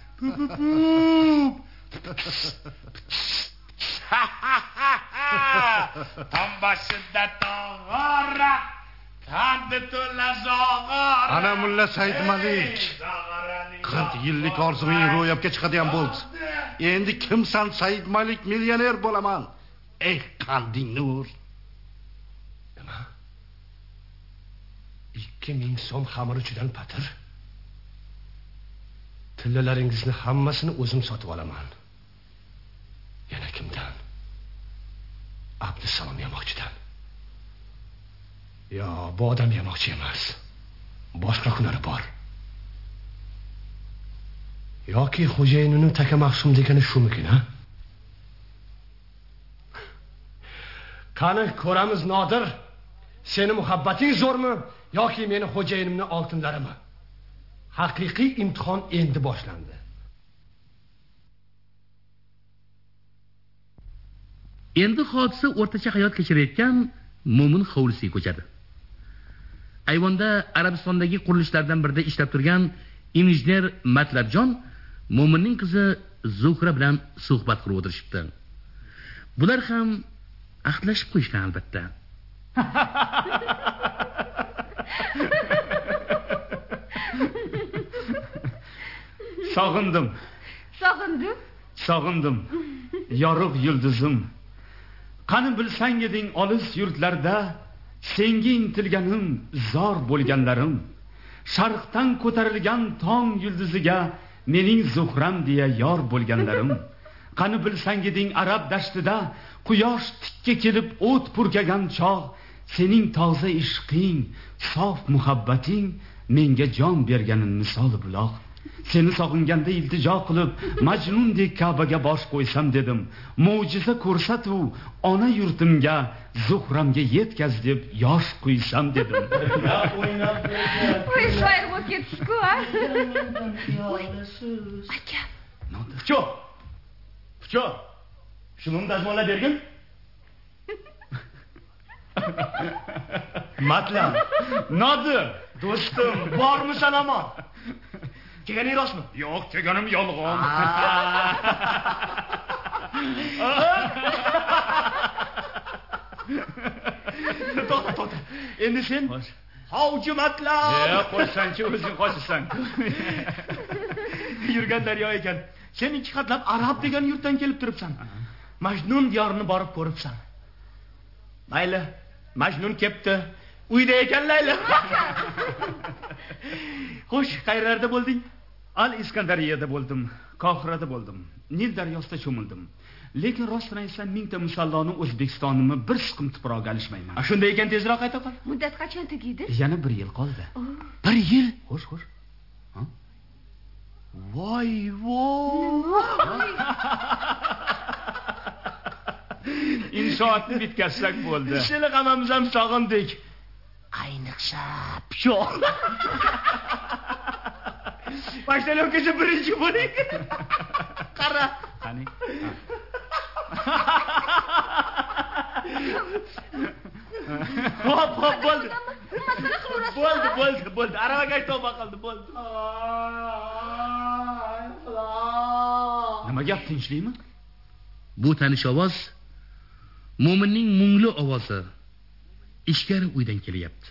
Tambashida tog'ora, qandi to'la zog'ora. Ana mulla Said Malik. 40 yillik orzuming ro'yobga chiqadigan bo'ldi. Endi kimsan Said Malik millioner bo'laman. Ey qanding nur. Nima? 2000 so'm xamir uchidan patir. Tillalaringizni hammasini o'zim sotib olaman. Yana kimdan? Abdusalom yamoqchidan. Yo, bu odam yamoqchi emas. Boshqa hunari bor. Yoki xo'jayinining taka mahsum degani shumikin, ha? Qani ko'ramiz Nodir. Seni muhabbating zo'rmi yoki meni xo'jayinimning oltinlarimi? Haqiqiy imtihon endi boshlandi. Endi hodisa o'rtacha hayot kechirayotgan Mo'min hovlisiga ko'chadi. Ayvonda Arabistondagi qurilishlardan birida ishlab turgan injener Matlabjon Mo'minning qizi Zuhra bilan suhbat qilib o'tirishibdi. Bular ham ahdlashib qo'yishgan albatta. Sog'indim. Sog'indim. Sog'indim. Yorug' yulduzim. Qani bilsang eding olis yurtlarda senga intilganim zor bo'lganlarim. Sharqdan ko'tarilgan tong yulduziga mening Zuhram deya yor bo'lganlarim. Qani bilsang eding arab dashtida quyosh tikka kelib o't purkagan chog' sening toza ishqing, sof muhabbating menga jon berganin misol buloq. Seni sog'inganda iltijo qilib Majnundek Ka'baga bosh qo'ysam dedim. Mo'jiza ko'rsatu ona yurtimga Zuhramga yetkaz deb yosh quysam dedim. Voy shoir bo'lib ketishku, ha? Aka. Pucho. Shuni dazmollab bergin. Matlab. Nodir, do'stim, bormi salomot? Kelganing rostmi? Yo'q, kelganim yolg'on. To'xta. Endi sen Havchi Matlab. Qo'ysanchi o'zing qochasan. Yurgan daryo ekan. Sen ikki qatlab arab degan yurtdan kelib turibsan. Majnun diyorini borib ko'ribsan. Mayli, Majnun kepti. Uyda ekan Layla. Xo'sh, qayerlarda bo'lding? Al-Iskandariyada bo'ldim, Qohirada bo'ldim, Nil daryosida cho'mildim. Lekin rostini aytsam, mingta musalloni O'zbekistonimni bir siqim tuproqqa alishmayman. Shunday ekan tezroq qayta qol. Muddat qachon tugaydi? Yana 1 yil qoldi. 1 yil? Xo'sh. Ha? Voy. Inshootni bitkazsak bo'ldi. Ishini hammamiz ham sog'indik. Ayniqsa Pucho. Boshlanuvchi birinchi bo'ling. Qara. Qani. Hop, bo'ldi. Masala qilaverasiz. Bo'ldi. Aravaga tavba qildi, bo'ldi. Nima gap, tinchlikmi? Bu tanish ovoz Mo'minning mungli ovozi. Ichkari uydan kelyapti.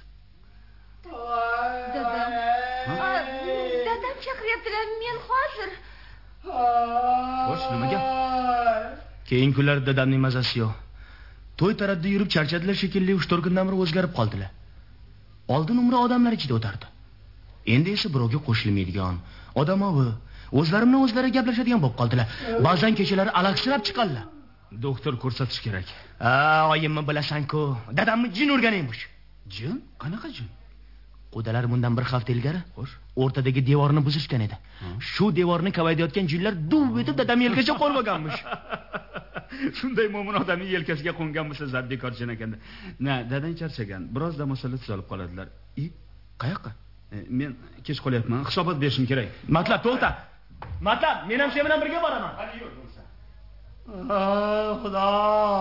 Dadam chaqiryaptilar, men hozir. Xo'sh, nima gap? Keyin kunlarda dadamning mazasi yo'q. To'y taradda yurib charchadilar shekilli, 3-4 kundan beri o'zgarib qoldilar. Oldin umri odamlar ichida o'tardi. Endi esa birovga qo'shilmaydigan, odamovi, o'zlari bilan o'zlari gaplashadigan bo'lib qoldilar. Ba'zan kechalari alaksirab chiqadilar. Doktor ko'rsatish kerak. Oyimni bilasan-ku. Dadamni jin urgan emish. Jin? Qanaqa jin? Qudalar bundan bir hafta ilgari o'rtadagi devorni buzishgan edi. Shu devorni kavaydayotgan jinlar duv etib dadam yelkasiga qo'rmaganmish. Shunday mo'min odamning yelkasiga qo'ngan bo'lsa zat bekorchin ekanda. Dadang charchagan. Biroz dam olsalar tuzalib qoladilar. Qayoqqa? Men kech qolyapman. Hisobot berishim kerak. Matlab, to'xta. Matlab, men ham sen bilan birga boraman. Qani yur bo'lsa. Xudo.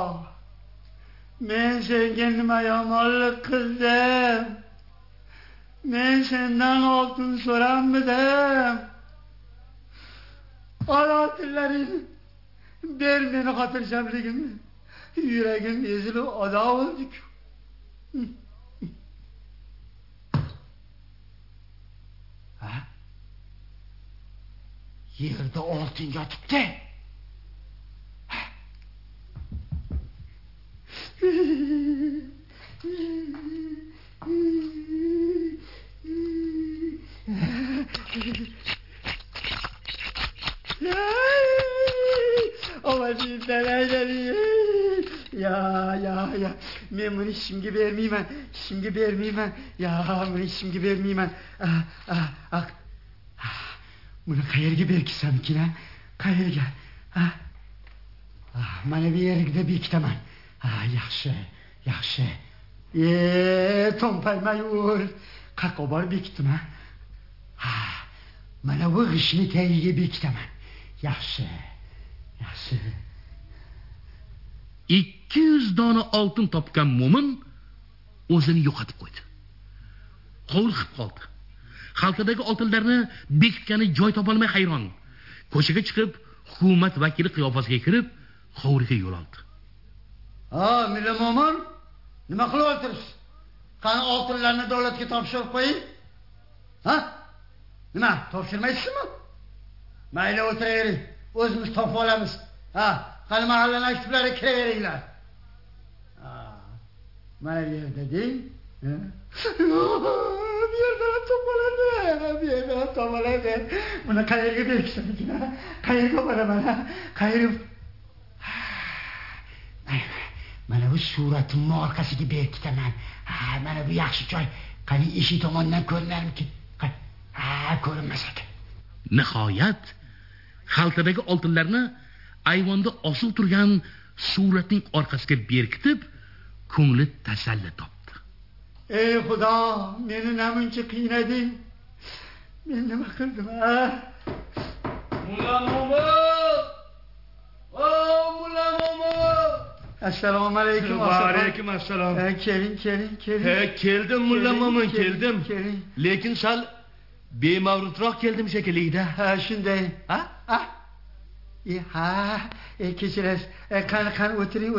Men senga nima yomonlik qildim? Men sendan oltin so'rammidim? Oltinlaring ber meni xotirjamligimni. Yuragim ezilib ado bo'ldi-ku. Yerda oltin yotibdi. Ya. Men buni ishimga bermayman. Ya, buni ishimga bermayman. Buni qayerga berkisam-kin, qayerga? Mana bu yerga bekitaman. Yaxshi. To'mpaymayur. Qayerga borib bekitdim, mana bu g'ishni tagiga bekitaman. Yaxshi. 200 dona oltin topgan mo'min o'zini yo'qotib qo'ydi. Hovliqib qoldi. Xalqidagi oltinlarni bekitgani joy topolmay hayron. Ko'chaga chiqib, hukumat vakili qiyofasiga kirib, hovliga yo'l oldi. Milla mo'min, nima qilib o'tirsiz? Qani oltinlarni davlatga topshirib qo'ying. Nima, topshirmaysizmi? Mayli o'tiravering, o'zimiz topib olamiz. Qani mahalla maktablariga kiraveringlar. Mana bu yerda deng. Bu yerda topoladi. Buni qayerga berkisam ekan? Qayerga boraman? Mana bu suratimni orqasiga berkitaman. Mana bu yaxshi joy. Qani eshik tomondan ko'rinarmikin? Ko'rinmas ekan. Nihoyat xaltadagi oltinlarni ayvonda osib turgan suratning orqasiga berkitib, ko'ngli tasalli topdi. Ey Xudo, meni namuncha qiynading. Men nima qildim? Mulla mo'min! Mulla mo'min! Assalomu alaykum. Va alaykum assalom. Keling. Keldim mulla mo'min, keldim. Lekin sal bemavrutroq keldim shekilli-da. Shunday. Kechirasiz. Qani o'tiring.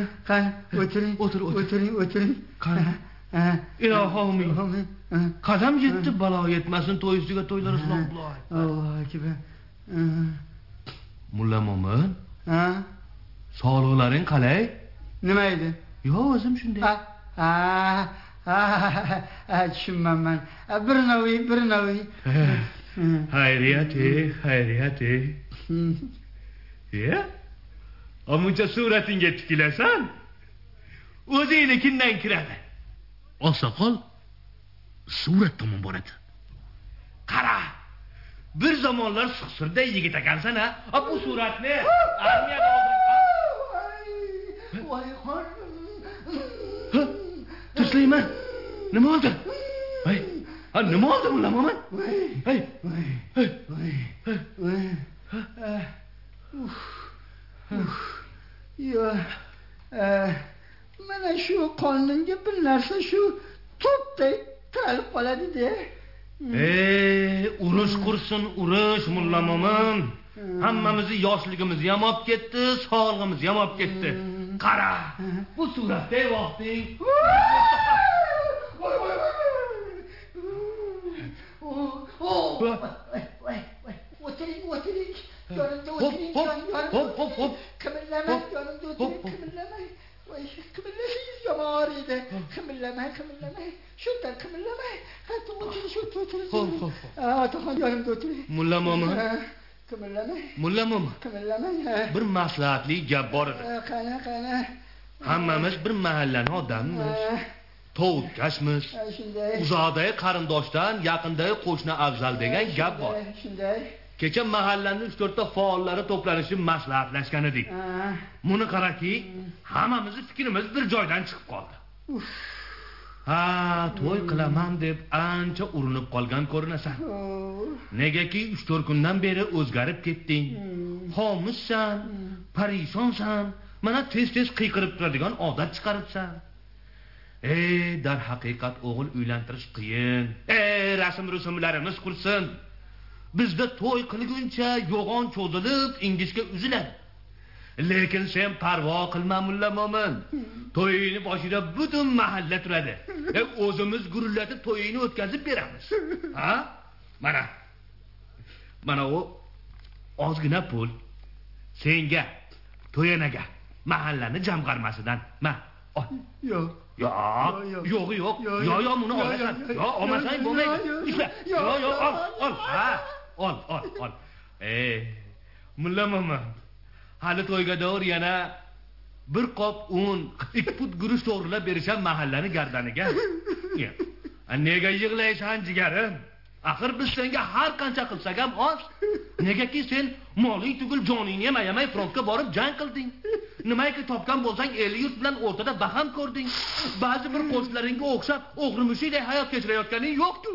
O'tiring. Qani. Ilohim. Qadam yetdi, balo yetmasin, to'y ustiga to'ylar uzoq buloy. Alloh akbar. Mulla mo'min? Sog'liqlaring qalay? Nima edi? Yo'q, o'zim shunday. Tushunmayman. Bir naviy. Xayriyat. Ya? Amuncha suratingga tikilasan? O'zingni kimdan kiradi? Oqsoqol surat tomon boradi. Qara. Bir zamonlar suqsirday yigit ekansan, bu suratni armiyaga oldirib. Voy xonim. Tishlayman. Nima oldi? Nima oldi mulla mo'min? Mana shu qonimga bir narsa shu to'pday tiralib qoladi-da. Urush qursin, urush mulla mo'min. Hammamizni yoshligimizni ham olib ketdi, sog'lig'imizni ham olib ketdi. Qara, bu suratda vaqting. O'tiring. Yonimda o'tiring. Qimirlamang, yonimda o'tiring, qimirlamang. Voy, qimirlasangiz yomon edi. Qimirlamang. Shundan qimirlamang. Hatto o'tiring. Otaxon yonimda o'tiring. Mulla mo'min. Qimirlamang. Mulla mo'min. Qimirlamang. Bir maslahatli gap bor edi. Qani. Hammamiz bir mahallaning odamimiz. Tovutgashmiz. Shunday. Uzoqdagi qarindoshdan yaqindagi qo'shni afzal degan gap bor. Shunday. Kecha mahallaning 3-4 ta faollari to'planishib maslahatlashgan edik. Buni qaraki, hammamizning fikrimiz bir joydan chiqib qoldi. To'y qilaman deb ancha urinib qolgan ko'rinasan. Negaki 3-4 kundan beri o'zgarib ketding. Xomushsan, parishonsan, mana tez-tez qiyqirib turadigan odat chiqaribsan. Dar haqiqat o'g'il uylantirish qiyin. Rasm-rusumlarimiz qursin. Bizda to'y qilguncha yo'g'on cho'zilib, ingishga uziladi. Lekin sen parvo qilma mulla Mo'min. To'yini boshida butun mahalla turadi. O'zimiz gurullatib to'yini o'tkazib beramiz. Ha? Mana o ozgina pul senga, to'yanaga, mahallani jamg'armasidan. Ol. Yo'q, buni olasan. Olmasang bo'lmaydi. Ishla. Ol. Mulla Mo'min. Hali to'yga davr yana bir qop un, 2 put guruch to'g'rilab berisham mahallani gardaniga. Nega yig'laysan jigarim? Axir biz senga har qancha qilsak ham oz. Negaki sen moling tugul joningni yemay frontga borib jang qilding. Nimaiki topgan bo'lsang el yurt bilan o'rtada baham ko'rding. Ba'zi bir qo'shnilaringga o'xshab o'g'rimushidek hayot kechirayotganing yo'q-ku.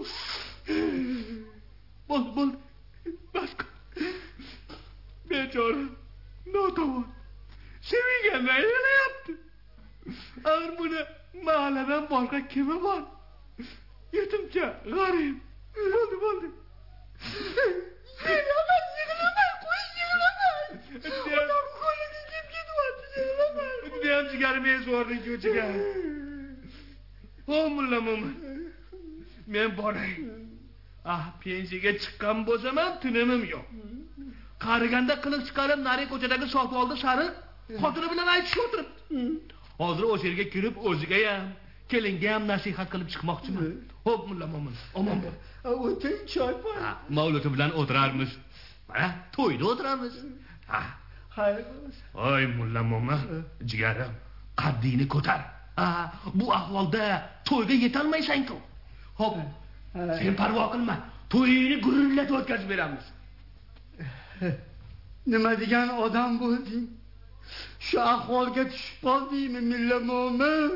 Bo'l. Bas. Bechora notavon. Sevingandan yig'layapti. Axir buni mahalladan boshqa kimi bor? Yetimcha, g'arib. Bo'ldi. Yig'lamay, qo'y. Odam qo'liga ketyapti, yig'lamay. Buyam jigarim zo'rning ko'chiga. Mulla Mo'min. Men boray. Pensiyaga chiqqan bo'lsam ham tinimim yo'q. Qariganda qiliq chiqarib nari ko'chadagi sotib oldi sari xotini bilan aytishib o'tiribdi. Hozir o'sha yerga kirib o'ziga ham, kelinga ham nasihat qilib chiqmoqchiman. Xo'p, mulla Mo'min, omon bo'l. O'tin choy bor. Mavluti bilan o'tirarmiz. Mana to'yda o'tiramiz. Xayr bo'lsin. Voy mulla Mo'min, jigarim, qaddingni ko'tar. Bu ahvolda to'yga yetolmaysan-ku. Xo'p, sen parvo qilma. To'yini gurullatib o'tkazib beramiz. Nima degan odam bo'lding? Shu ahvolga tushib qoldingmi, mulla Mo'min?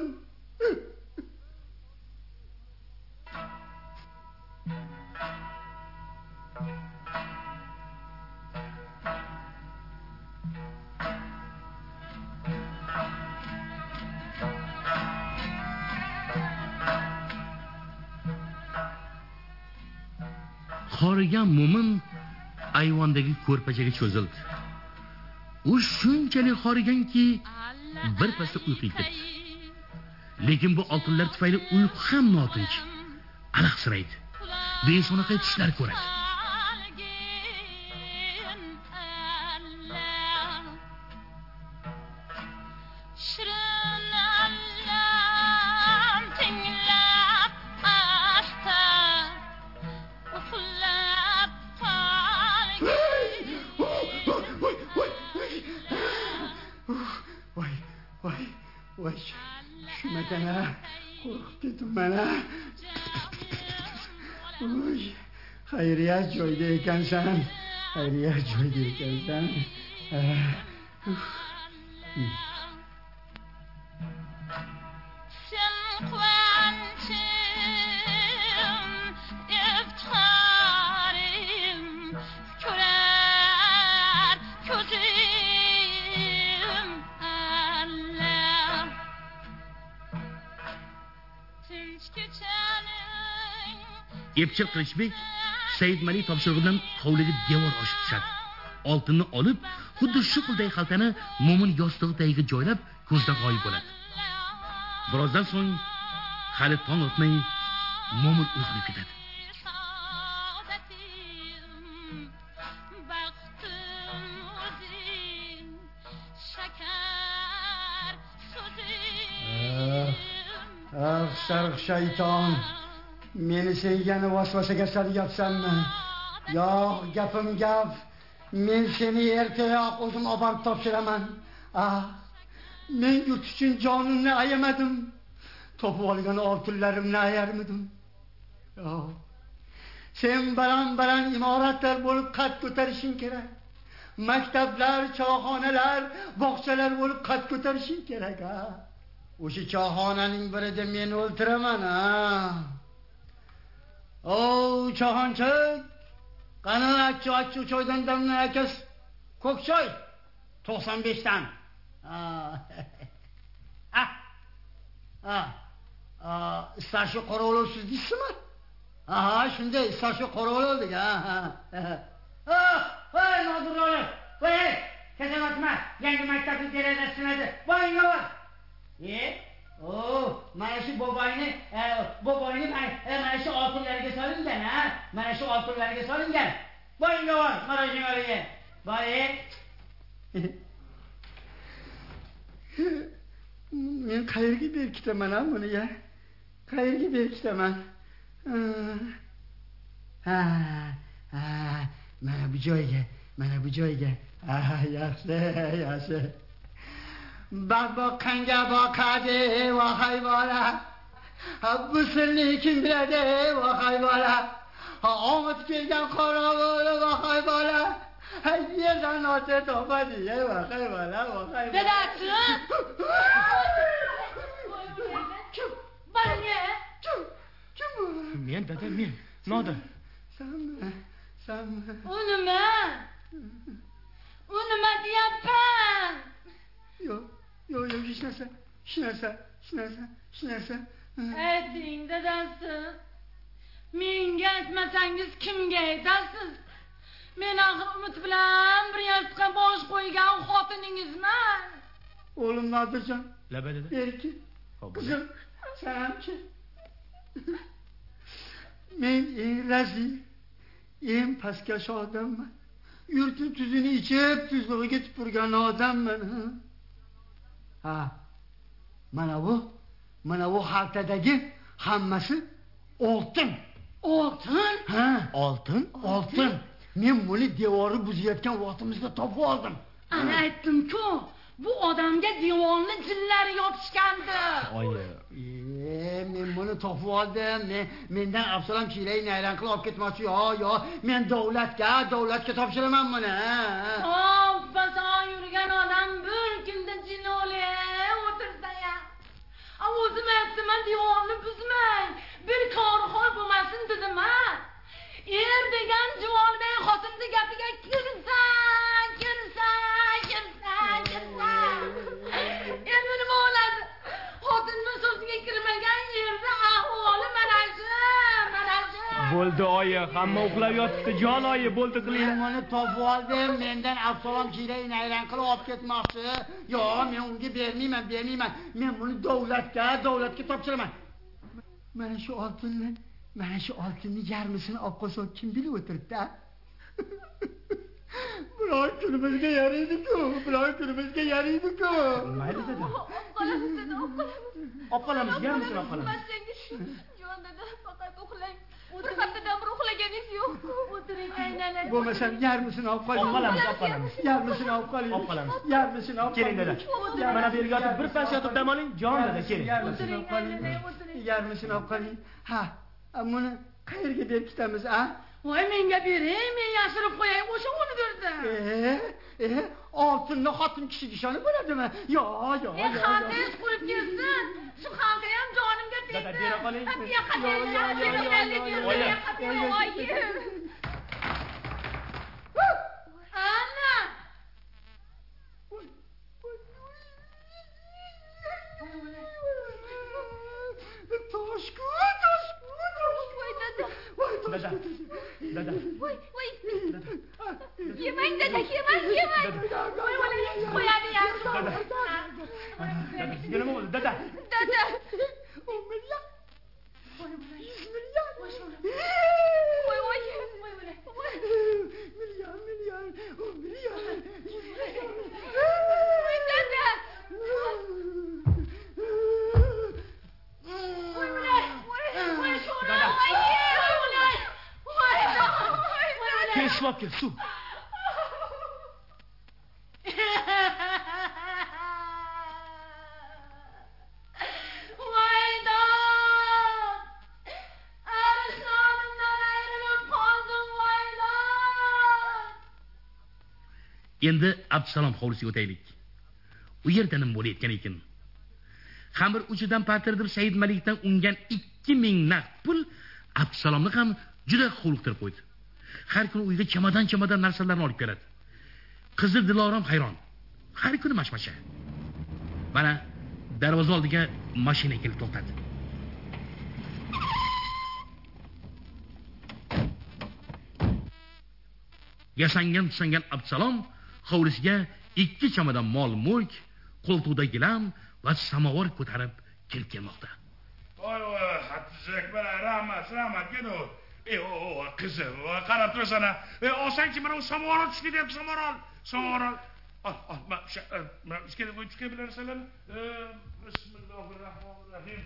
Xorigan Mo'min ayvondagi ko'rpachaga cho'zildi. U shunchalik xoriganki, birpasda uyquga ketdi. Lekin bu oltinlar tufayli uyqu ham notinch, alahsiraydi. Beso'naqay tushlar ko'radi. Voy, shumakana, qo'rqib ketdim mana. Voy, xayriyat joyda ekansan. Epchil Qilichbek Said Malik topshirig'idan hovliga devor oshib tushadi. Oltinni olib, xuddi shu xildagi xaltani Mo'min yostig'i tagiga joylab, ko'zdan g'oyib bo'ladi. Birozdan so'ng hali tong otmay Mo'min uyg'onib ketadi. Sarx shayton, meni sevgani vasvasaga solyapsanmi? Yo'q, gapim gap. Men seni ertayoq o'zim olib topshiraman. Men yurt uchun jonimni ayamadim. topib olgan oltinlarimni ayarmidim? Yo'q. Sen baland imoratlar bo'lib qad ko'tarishing kerak. Maktablar, choyxonalar, bog'chalar bo'lib qad ko'tarishing kerak, ha. O'sha choyxonaning birida men o'ltiraman, ha. O, choyxonchak. Qani achchiq choydan damni akas. Ko'k choy 95 dan. Starshi qorovulsiz deysizmi? Aha, shunday starshi qorovuldik, ha. Voy, Nodirjon. Voy, kasamatma. Yangi maktabni derazasi sinadi. Boyingga bor. Mana shu boboyni mana shu oltinlarga solingan, ha? Mana shu oltinlarga solingan. Boyingga bor, marojinolarga. Boy. Men qayerga berkitaman ham buni ya? Qayerga berkitaman? Mana bu joyga. Yaxshi. Boqqanga boqadi, vohay bola. Bu sirni kim biladi, vohay bola. Omad kelgan qorovul, vohay bola. Yerdan ota topadi, vohay bola. Dadasi! Banya! Kim? Men, dada, men. Nodir. Sanmi? U nima deyapman? Yo'q, hech narsa. Ayting, dadasi. Menga aytmasangiz kimga aytasiz? Men axir umid bilan bir yostiqqa bosh qo'ygan xotiningizman. O'g'lim Nodirjon. Laba dada. Erki. Qizim, sanamchi. Men eng razil, eng pastkash odamman. Yurtni tuzini ichib, tuzlig'iga tupurgan odamman. Mana bu xaltadagi hammasi oltin. Oltin? Ha, oltin. Men buni devori buzayotgan vaqtimizda topib oldim. Ana aytdim-ku, bu odamga devorni jinlari yopishgandi. Oyi. Men buni topib oldim. Mendan Absalom chilay nayran qilib olib ketmoqchi. Yo, men davlatga topshiraman buni. Basan yurgan odam bir kunda jin olib o'tirsa-ya. O'zim aytdim, devorni buzmang. Bir korxol bo'lmasin dedim-a. Er degan juvonbek xotinni gapiga kirsa. Endi nima bo'ladi? Xotinning so'ziga kirmagan yerda ahvoli mana shu. Bo'ldi oyi, hamma uxlab yotibdi. Jon oyi, bo'ldi qiling. Buni topib oldim. Mendan Absalom chilay nayran qilib olib ketmoqchi. Yo'q, men unga bermayman. Men buni davlatga topshiraman. Mana shu oltinni yarmisini olib qo'ysak kim bilib o'tiribdi-a? Biror kunimizga yaraydi-ku. Mayli dada. Olib qolamiz, yarmisini olib qolamiz. Jon dada, faqat uxlang. Bir haftadan bir uxlaganingiz yo'q. O'tiring, aylanay. Bo'lmasam yarmisini olib qolamiz. Yarmisini olib qolamiz. Keling dada. Mana bu yerga yotib bir pas yotib dam oling. Jon dada, keling. Yarmisini olib qoling. Ha, buni qayerga berkitamiz, a? Voy, menga bering, men yashirib qo'yay, o'sha uni berdi. Oltinni xotin kishiga ishonib bo'ladimi? Yo'q. Xalqingiz qurib kelsin. Shu xalqi ham jonimga tegdi. Dada, bera qoling. Ana! Toshku. Dada. Voy. Yemang dada, yemang. Voy, qo'yadi ya. Dada, sizga nima bo'ldi, dada? Dada. 10 million. 100 million. Voy. Million. 10 million. Voy, dada. Keslab kel, suv. Voy, Endi Abdusalom hovlisiga o'taylik. U yerda nima bo'layotgan ekan? Xamir uchidan patirib Said Malikdan ungan 2000 naqd pul Abdusalomni ham juda xulqtirib qo'ydi. Har kuni uyga chamadan narsalarni olib keladi. Qizi Dilorom hayron. Har kuni mashmasha. Mana darvoza oldiga mashina kelib to'xtadi. Yasangan Abdusalom hovlisiga 2 chamadan mol-mulk, qo'ltiqda gilam va samovar ko'tarib kirib kelmoqda. Voy, Hatizakbar, rahmat, geno. Qizim, qarab turasan. Olsangchi mana u samovar tushdi deyapti, samovar. Mana ichkariga qo'yib chiqib bilarsanlar. Bismillahirrohmanirrohim.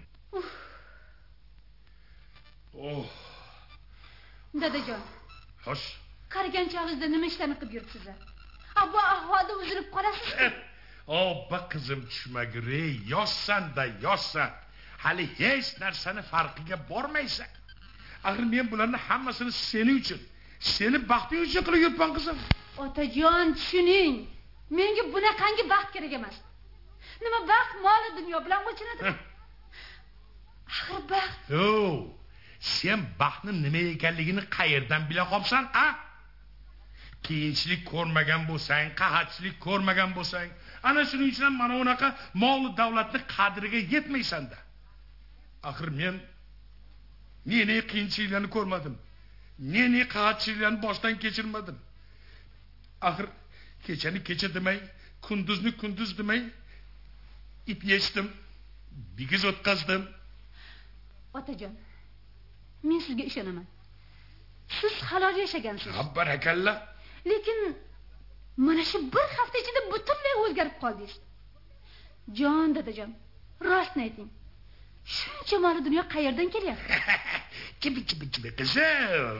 Dadajon. Xo'sh. Qarigan chog'ingizda nima ishlarni qilib yuribsiz? Bu ahvolda uzilib qolasiz. Obba qizim tushmagire, yozsan. Hali hech narsani farqiga bormaysan. Axir men bularni hammasini sening uchun, seni baxting uchun qilib yuribman qizim. Otajon, tushuning. Menga bunaqangi baxt kerak emas. Nima baxt mol dunyo bilan o'lchanadi? Axir baxt. Sen baxtning nima ekanligini qayerdan bila qolsan, a? Qiyinchilik ko'rmagan bo'lsang, qahatchilik ko'rmagan bo'lsang, ana shuning uchun mana unaqa mol davlatni qadriga yetmaysan-da. Axir men ne qiyinchiliklarni ko'rmadim. Ne qahatchiliklarni boshdan kechirmadim. Axir kechani kecha demay, kunduzni kunduz demay ip yechdim, bigiz o'tkazdim. Otajon, men sizga ishonaman. Siz halol yashagansiz. Barakallah. Lekin mana shu bir hafta ichida butunlay o'zgarib qoldingiz. Jon dadajon, rostni ayting. Shuncha mol dunyo qayerdan kelyapti? Kibi qizim.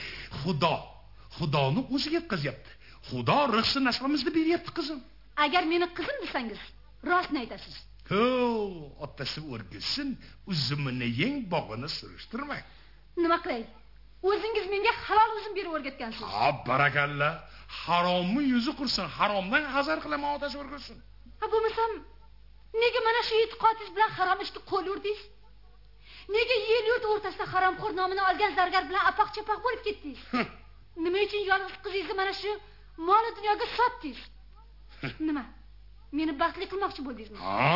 Xudoni o'zi yetkazyapti. Xudo rizqi nasibimizni beryapti qizim. Agar meni qizim desangiz, rostni aytasiz. Otasi o'rgilsin, uzumini yeng, bog'ini surishtirmang. Nima qilay? O'zingiz menga halol uzum berib o'rgatgansiz. Barakallah. Haromni yuzi qursin, haromdan hazar qilaman, otasi o'rgilsin. Bo'lmasam, nega mana shu e'tiqodingiz bilan harom ishga qo'l urdingiz? Nega yel-yurt o'rtasida haromxo'r nomini olgan zargar bilan apoq-chapoq bo'lib ketdingiz? Nima uchun yolg'iz qizingizni mana shu mol dunyoga sotdingiz? Nima? Meni baxtli qilmoqchi bo'ldingizmi?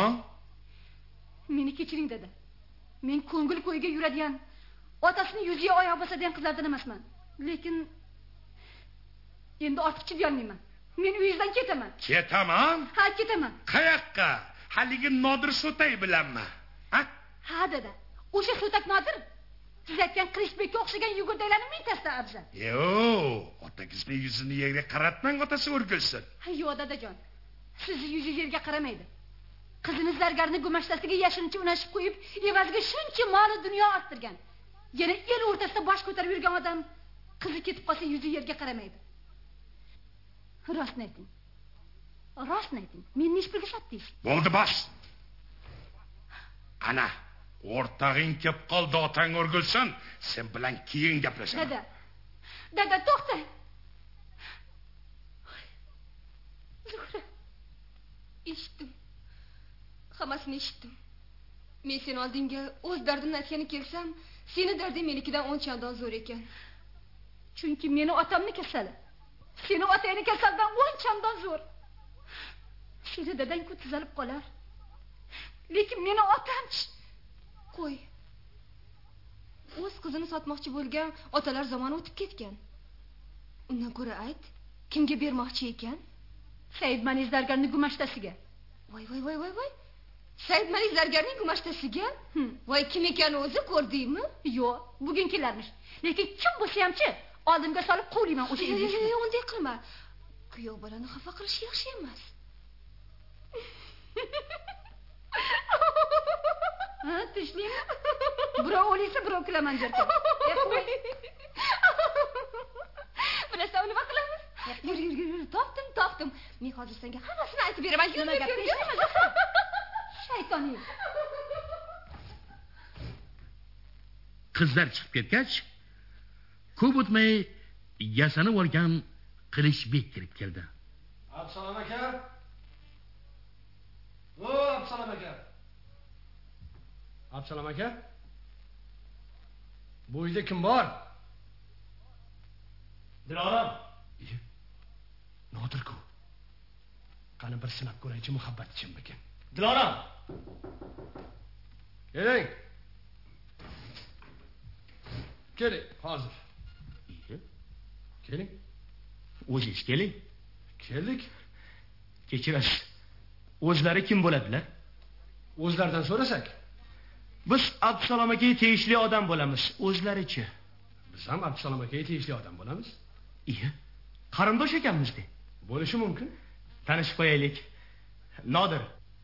Meni kechiring dada. Men ko'ngil ko'yiga yuradigan, otasini yuziga oyoq bosadigan qizlardan emasman. Lekin endi ortiq chidolmayman. Men uyingizdan ketaman. Ketaman? Ha, ketaman. Qayoqqa? Haligi Nodir So'tay bilanmi? Ha, dada. O'sha So'tak Nodir siz aytgan Qilichbekka o'xshagan yugurdaylarning mingtasida afzal. Otangizning yuzini yerga qaratmang, otasi o'rgilsin. Yo'q, dadajon. Sizni yuzi yerga qaramaydi. Qizini zargarni gumashtasiga yashirincha unashib qo'yib, evaziga shuncha mol dunyo orttirgan. Yana el o'rtasida bosh ko'tarib yurgan odam qizi ketib qolsa yuzi yerga qaramaydi. Rostni ayting. Meni ish pulga sotdingiz. Bo'ldi, bas. Ana, o'rtag'ing kelib qoldi, otang o'rgilsin, sen bilan keyin gaplashaman. Dada, to'xta. Zuhra, eshitdim. Hammasini eshitdim. Men sen oldingga o'z dardimni aytgani kelsam, seni darding menikidan 10 chandon zo'r ekan. Chunki meni otamni kasali, seni otangni kasaldan 10 chandon zo'r. Seni dadang-ku tuzalib qolar. Lekin meni otam qo'y. O'z qizini sotmoqchi bo'lgan otalar zamoni o'tib ketgan. Undan ko'ra ayt, kimga bermoqchi ekan? Said Malik zargarning gumashtasiga. Voy. Said Malik zargarning gumashtasiga? Voy, kim ekan o'zi, ko'rdingmi? Yo'q, bugun kelarmish. Lekin kim bo'lsa hamchi, oldimga solib quvlayman o'sha idishni. Yo'q, unday qilma. Kuyov bolani xafa qilish yaxshi emas. Tishlaymi? Birov o'lisa, birov kulaman jerkan. Bilasan, nima qilamiz? Yur, topdim. Men hozir senga hammasini aytib beraman. Yur. Shaytoning. Qizlar chiqib ketgach, ko'p o'tmay yasanib olgan Qilichbek kirib keldi. Absalom aka. O, Absalom aka. Absalom aka. Bu uyda kim bor? Dilorom. Nodir-ku. Qani bir sinab ko'raychi, muhabbat chinmikin. Dilorom. Keling. Keling, hozir. Keling. O'zingiz keling. Keldik. Kechirasiz. O'zlari kim bo'ladilar? O'zlaridan so'rasak. Biz Absalom akaga tegishli odam bo'lamiz. O'zlarichi? Biz ham Absalom akaga tegishli odam bo'lamiz. Iya. Qarindosh ekanmiz-da. Bo'lishi mumkin. Tanishib qo'yaylik. Nodir.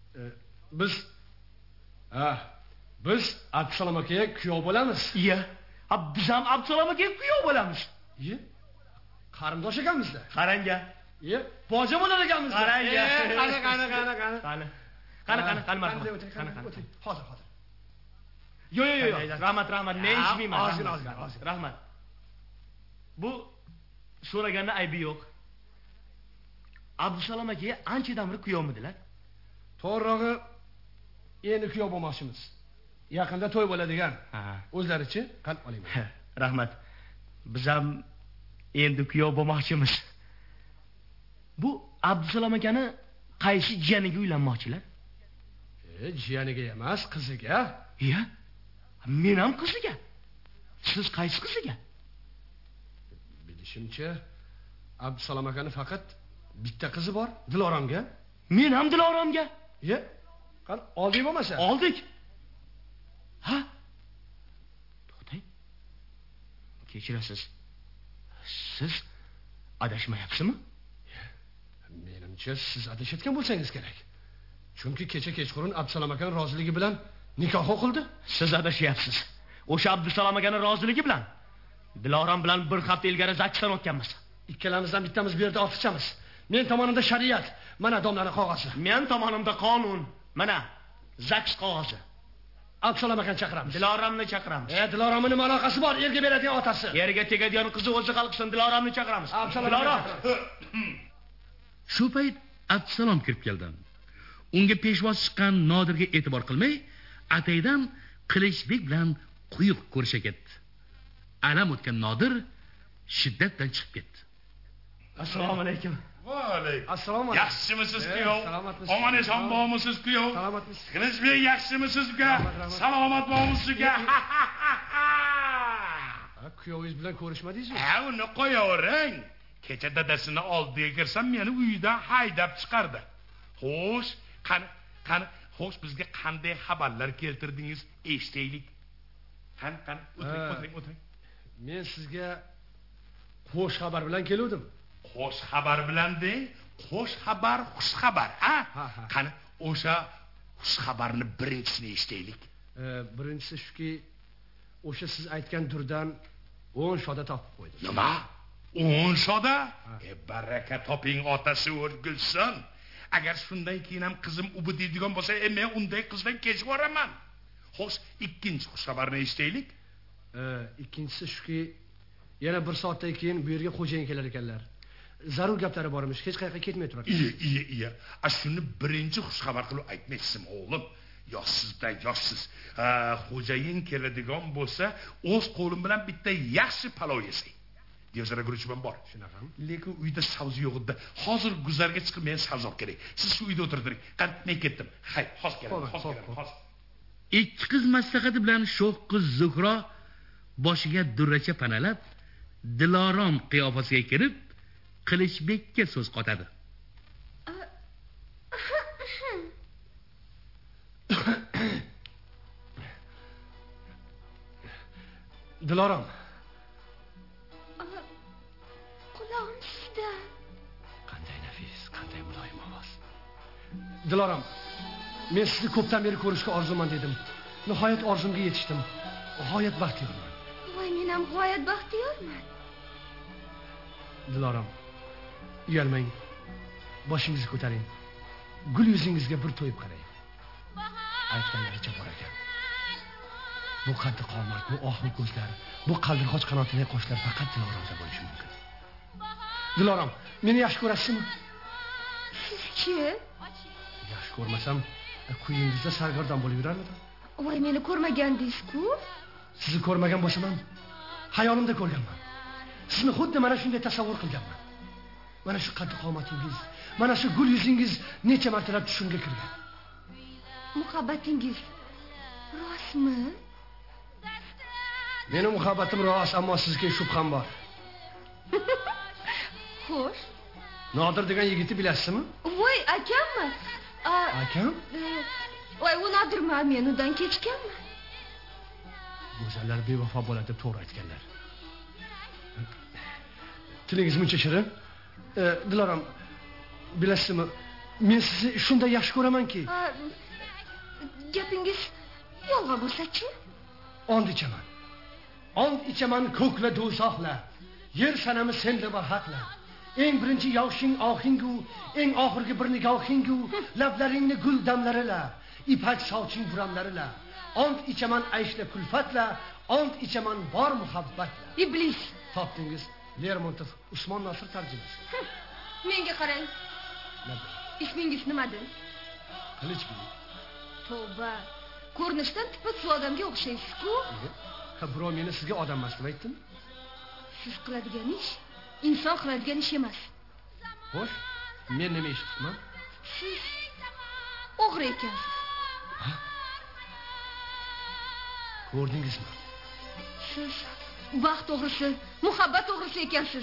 Biz Absalom akaga kuyov bo'lamiz. Iya. Biz ham Absalom akaga kuyov bo'lamiz. Iya. Qarindosh ekanmiz-da. Qaranga. Iya, boja bo'lar ekanmiz. Qaranga. Qani, marhamat. Qani. Hozir. Yo'q. Rahmat, men ishmayman. Hozir. Rahmat. Bu so'raganning aybi yo'q. Abdusalom akaga anchadan beri kuyovmidilar. To'g'rirog'i endi kuyov bo'lmoqchimiz. Yaqinda to'y bo'ladigan. O'zlarichi qan olayman. Rahmat. Biz ham endi kuyov bo'lmoqchimiz. Bu Abdusalom akani qaysi jiyaniga uylanmoqchilar? Jiyaniga emas, qiziga. Iya. Men ham qiziga. Siz qaysi qiziga? Bilishimcha, Abdusalom akani faqat bitta qizi bor, Diloromga. Men ham Diloromga. Iya. Qan oldik bo'lmasa? Oldik. Ha? To'xtang. Kechirasiz. Siz adashmayapsizmi? Menimcha siz adashayotgan bo'lsangiz kerak. Chunki kecha kechqurun Abdusalom akaning roziligi bilan nikoh o'qildi. Siz adashyapsiz. O'sha Abdusalom akaning roziligi bilan Dilorom bilan bir hafta ilgari zaksdan o'tganmiz. Ikkalamizdan bittamiz bu yerda ortiqchamiz. Men tomonimda shariat, mana domlaning qog'ozi. Men tomonimda qonun, mana zaks qog'ozi. Abdusalom akani chaqiramiz. Diloromni chaqiramiz. Diloromning nima aloqasi bor? Erga beradigan otasi. Yerga tegadigan qizi o'zi qalqsin, Diloromni chaqiramiz. Dilorom. Shu payt Absalom kirib keldi. Unga peshvoz chiqqan Nodirga e'tibor qilmay, ataydan Qilichbek bilan quyuq ko'risha ketdi. Alam o'tgan Nodir shiddatdan chiqib ketdi. Assalomu alaykum. Va alaykum. Assalomu alaykum. Yaxshimisiz kuyov? Salomatmisiz? Omon eson bormisiz kuyov? Salomatmisiz? Qilichbek yaxshimisiz uka? Salomat bormisiz uka? Kuyovingiz bilan ko'rishmadingizmi? Uni qo'yavering. Kecha dadasini oldiga kirsam, meni uydan haydab chiqardi. Xo'sh, qani, xo'sh bizga qanday xabarlar keltirdingiz? Eshitaylik. Qani, o'tiring. Men sizga xo'sh xabar bilan keldim. Xo'sh xabar bilan deng, xo'sh xabar, xush xabar, ha? Qani, o'sha xush xabarni birinchisini eshitaylik. Birinchisi shuki, o'sha siz aytgan durdan 10 shoda topib qo'ydim. Nima? 10 shoda? Baraka toping, otasi o'rgilsin. Agar shundan keyin ham qizim ubi deydigan bo'lsa, men unday qizdan kechib boraman. Xo'sh, ikkinchi xush xabarni eshitaylik. Ikkinchisi shuki, yana 1 soatdan keyin bu yerga xo'jayin kelar ekanlar. Zarur gaplari bormish, hech qayerga ketmay turadi. Iya. Shuni birinchi xush xabar qilib aytmaysizmi, o'g'lim? Yoshsiz. Xo'jayin keladigan bo'lsa, o'z qo'lim bilan bitta yaxshi palov yesay. Devzara guruchman bor. Shunaqami? Lekin uyda savz yo'q edi. Hozir guzarga chiqib men savz olib kerak. Siz shu uyda o'tirdiring. Qani, men ketdim. Hay, hozir kelaman. Ikki qiz maslahati bilan sho'x qiz Zuhro boshiga durracha panalab, Dilorom qiyofasiga kirib, Qilichbekka so'z qotadi. Dilorom. Qulog'im sizda. Qanday nafis, qanday muloyim ovoz. Dilorom, men sizni ko'pdan beri ko'rishga orzuman dedim. Nihoyat orzumga yetishdim. G'oyat baxtiyorman. Voy, men ham g'oyat baxtiyorman. Dilorom, uyalmang. Boshingizni ko'taring. Gul yuzingizga bir to'yib qarang. Aytganlaricha bor ekan. Bu qaddi qomat, bu oxli ko'zlar, bu qaldirg'och qanotli qoshlar faqat Diloromda bo'lishi mumkin. Dilorom, meni yaxshi ko'rasizmi? Chi? Yaxshi ko'rmasam, quyingizda sargardon bo'lib yurarmidim? Voy, meni ko'rmagandingiz-ku? Sizni ko'rmagan bo'lsam ham hayolimda ko'rganman. Sizni xuddi mana shunday tasavvur qilganman. Mana shu qaddi qomatingiz, mana shu gul yuzingiz necha martalab tushimga kirgan. Muhabbatingiz rostmi? Meni muhabbatim rost, ammo sizga shubham bor. Xo'sh. Nodir degan yigitni bilasizmi? Voy, akammi? Akam? Voy, u Nodirman, men undan kechganman. Go'zallar bevafo bo'ladi deb to'g'ri aytganlar. Tilingiz muncha shirin. Dilorom, bilasizmi, men sizni shunday yaxshi ko'ramanki. Gapingiz yolg'on bo'lsa-chi? Ond ichaman. Ond ichaman ko'kla do'zaxla. Yer sanami senda va haqla. Eng birinchi yoshing ohingu, eng oxirgi bir nigohingu, lablaringni gul damlarila, ipak soching buramlarila. Ond ichaman ayshla kulfatla, ond ichaman bor muhabbatla. Iblis. Topdingiz. Lermontov, Usmon Nosir tarjimasi. Menga qarang. Ismingiz nimadi? Qilichgul. Tavba. Ko'rinishdan tipat odamga o'xshaysiz-ku. Birov meni sizga odam emas deb aytdim. Siz qiladigan ish inson qiladigan ish emas. Xo'sh, men nima ish qildim? Siz o'g'ri ekansiz. Ko'rdingizmi? Siz baxt to'g'risi, muhabbat to'g'risi ekansiz.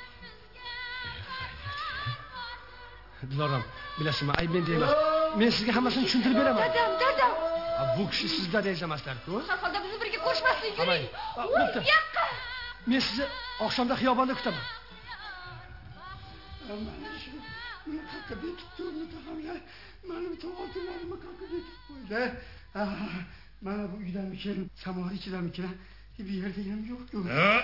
Dilorom, bilasizmi, ayb menda emas. Men sizga hammasini tushuntirib beraman. Dadam. Bu kishi sizda deyzamaslar-ku. Har holda bizni birga ko'rishmaslik yuring. Bo'pti. Men sizni oqshomda xiyobonda kutaman. Mana shu qaqqa betib turibdi taqamlar. Mana bu to'g'rilarimni qaqqa betib qo'ydi. Mana bu uydamikin, samovar ichidamikin, bu yerda ham yo'q-ku.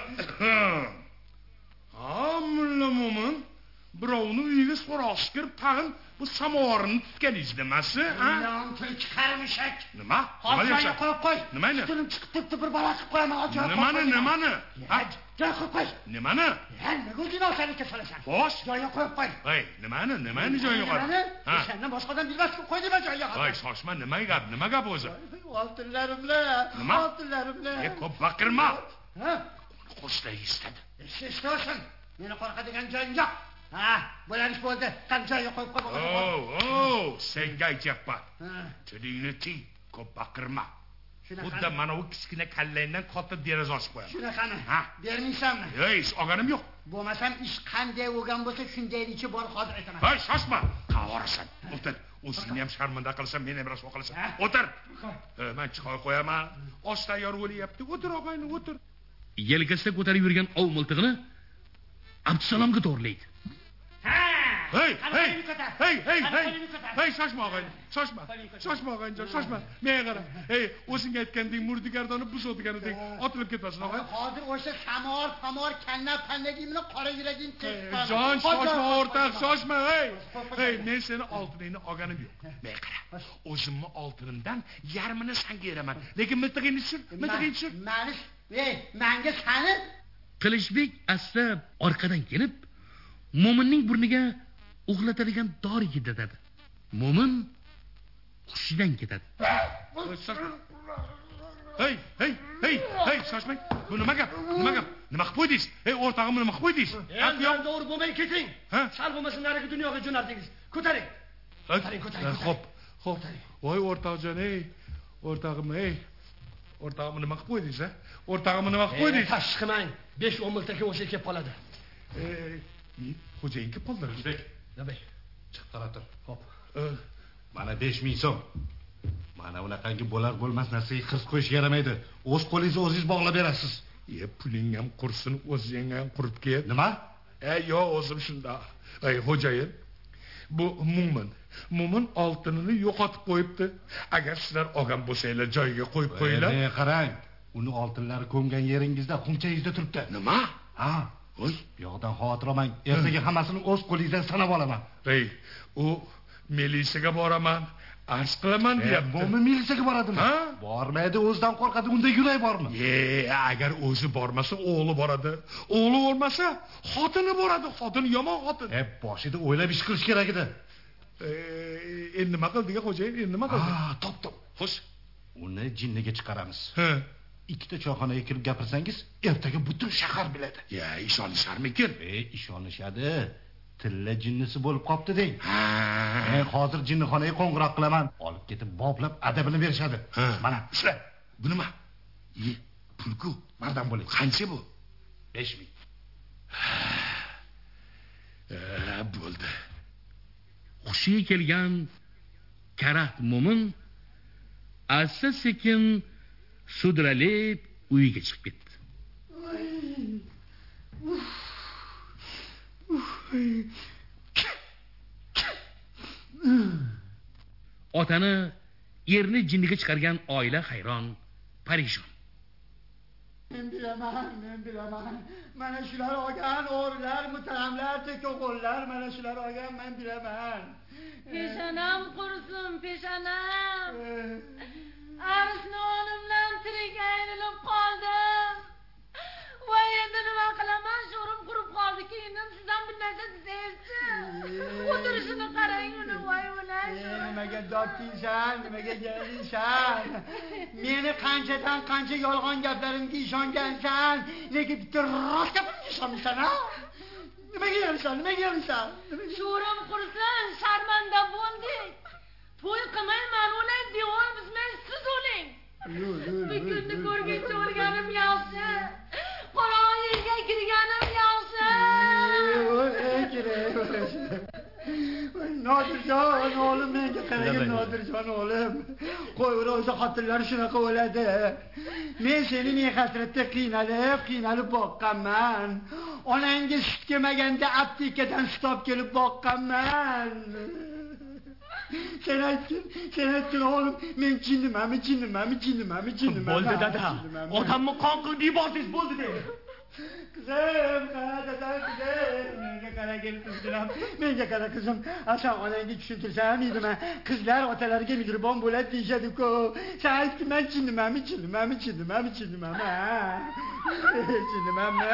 Mulla Mo'min, birovni uyiga so'roqchi kirib, tag'in bu samovarni tutganingiz nimasi? Yon til chiqarmishak. Nima? Hozirga qo'yib qo'y. Nimani? Tilim chiqib turibdi, bir balo qilib qo'yaman. Nimani? Joy qo'yib qo'y. Nimani? Nima o'zing olsanlikka solasan? Xo'sh, joyiga qo'yib qo'y. Voy, nimani joyiga qo'y? Sendan boshqa odam bilmas-ku, qo'y dema joyiga. Voy, shoshma, nima gap o'zi? Oltinlarimlar. Nima? Oltinlarimlar. Ko'p baqirma. Ha? Qo'shday istadi. Eshitsin. Meni qo'rqadigan joyim yo'q. Bo'larish bo'ldi. Qani joyiga qo'yib qo'y. Senga aytyapman. Tilingni tiy, ko'p baqirma. Xuddi mana bu kichkina kallangdan katta deraza ochib qo'yaman. Shunaqami? Bermaysanmi? Ish olganim yo'q. Bo'lmasam ish qanday bo'lgan bo'lsa, shundayligicha bor hozir aytaman. Voy, shoshma. Qavorasan. O'tir. O'zingni ham sharmanda qilsam, meni ham rasvo qilasan. O'tir. Men chiqoy qo'yaman. Osh tayyor bo'lyapti. O'tir, og'ayni, o'tir. Yelkasida ko'tarib yurgan ov miltig'ini Abdusalomga to'g'rilaydi. Hey, shoshma og'ayni. Shoshma og'ayni, shoshma. Menga qara. O'zingga aytgandek murdigardonni buzadiganidek otilib ketmasin og'ay. Hozir o'sha samor, kanna-pannagimni qora yuraging tezib. Jon, shoshma o'rtoq, shoshma. Men seni oltiningni olganim yo'q. Menga qara. O'zimni oltinimdan yarmini senga beraman. Lekin miltig'ingni tushir. Menga sani Qilichbek asta orqadan kelib, Mo'minning burniga uxlatadigan dori yediradi. Mo'min hushidan ketadi. Hey, shoshmang. Bu nima gap? Nima qilib qo'ydingiz? O'rtog'imni nima qilib qo'ydingiz? To'g'ri bo'lmay keting. Sal bo'lmasa narigi dunyoga jo'nardingiz. Ko'taring. Xo'p. Voy o'rtoqjon, o'rtog'im, o'rtog'imni nima qilib qo'ydingiz, O'rtog'imni nima qilib qo'ydingiz? Tashqi qilmang. 5-10 miltaga o'sha kelib qoladi. Xo'jayin kelib qoldi. Nabay. Chiq qara tur. Xo'p. Mana 5000 so'm. Mana unaqangi bo'lar bo'lmas narsaga qiz qo'yish yaramaydi. O'z qo'lingizni o'zingiz bog'lab berasiz. Puling ham qursin, o'zing ham qurib ket. Nima? Yo'q, o'zim shunda. Xo'jayin, bu Mo'min oltinini yo'qotib qo'yibdi. Agar sizlar olgan bo'lsanglar, joyiga qo'yib qo'yinglar. Qarang. Uni oltinlari ko'mgan yeringizda, xumchangizda turibdi. Nima? Voy, yo'qdan xavotir olmang. Ertaga hammasini o'z qo'lingizdan sanab olaman. U militsiyaga boraman, arz qilaman deyapti. Mo'min militsiyaga boradimi? Bormaydi, o'zidan qo'rqadi. Unda yurak bormi? Agar o'zi bormasa, o'g'li boradi. O'g'li bo'lmasa, xotini boradi. Xotini yomon xotin. Boshida o'ylab ish qilish kerak edi. Endi nima qildi xo'jayin? Endi nima qildi? Top. Xo'sh, uni jinniga chiqaramiz. Ha. Ikkita choyxonaga kirib gapirsangiz, ertaga butun shahar biladi. Ya, ishonisharmikin? Ishonishadi. Tilla jinnisi bo'lib qopti deng. Men hozir jinnixonaga qo'ng'iroq qilaman. Olib ketib boplab adabini berishadi. Mana, ushla. Bu nima? Pulku. Mardan bo'ling. Qancha bu? 5000. Bo'ldi. Hushiga kelgan karat mo'min asta sekin sudralib uyiga chiqib ketdi. Otani erni jinniga chiqargan oila hayron, parishon. Men bilaman. Mana shular olgan o'g'rilar, muttahamlar, teko'g'illar, mana shular olgan, men bilaman. Peshonam qursin, peshonam. Arisni o'limdan tirik aylanib qoldim. Voy, endi nima qilaman? Sho'rim qurib qoldi. Keyindan sizdan bir narsa desangchi. O'tirishini qarang uni, voy o'lash. Nimaga dod deysan, nimaga gaplashsan? Meni qanchadan qancha yolg'on gaplarimga ishongansan, lekin bitta rost gapimga ishonmaysan, ha? Nimaga yolg'on? Sho'rim qursin, sharmanda bo'ldik. To'y qilmayman, o'lay devor bizmay siz o'ling. Bir kunni ko'rguncha o'lganim yaxshi. Qorong'i yerga kirganim yaxshi. Nodirjon o'g'lim, menga qaragin, Nodirjon o'g'lim. Qo'yver, o'zi xotinlar shunaqa o'ladi. Men seni ne hasratda qiynalib boqqanman. Onangga sut kelmaganda aptekadan sut olib kelib boqqanman. Sen aytdin o'g'lim, men jinnimanmi? Bo'ldi dada. Odamni qon qilib yubordingiz, bo'ldi dedi. Qizim, menga qara qizim. Asan onangga tushuntirsam edim. Qizlar otalariga mehribon bo'ladi deyshadi-ku. Sen aytding, men jinnimanmi? Jinnimanmi?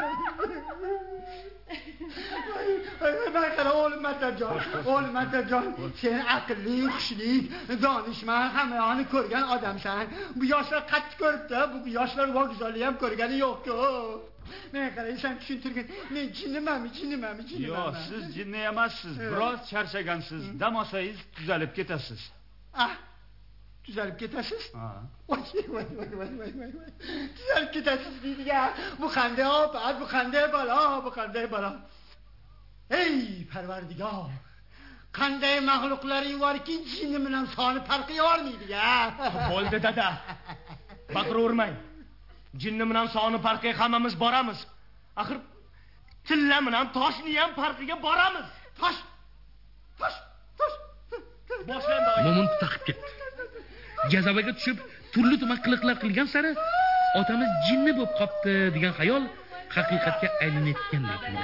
Ben qara o'g'lim Matarjon, sen aqlli, xushli, donishmand, hammayoni ko'rgan odamsan. Bu yoshlar qattiq ko'ribdi, bu yoshlar vo'g'izoli ham ko'rgani yo'q-ku. Men qaraysan tushuntirgin. Men jinnimanmi? Yo'q, siz jinni emassiz. Biroz charchagansiz. Dam olsangiz tuzalib ketasiz. Tuzalib ketasiz? Voy. Tuzalib ketasiz deydiga. Bu qanday ofat, bu qanday balo. Ey Parvardigor. Qanday mahluqlaring borki, jinni bilan soni farqi yormaydi-ya. Bo'ldi dada. Baqiravermang. Jinni bilan soni farqiga hammamiz boramiz. Axir tilla bilan toshni ham farqiga boramiz. Tosh. Boshlandi. Mo'min taqib ketdi. Jazavaga tushib, turli tuman qiliqlar qilgan sari otamiz jinni bo'lib qopti degan xayol haqiqatga aylanayotgandek bo'ldi.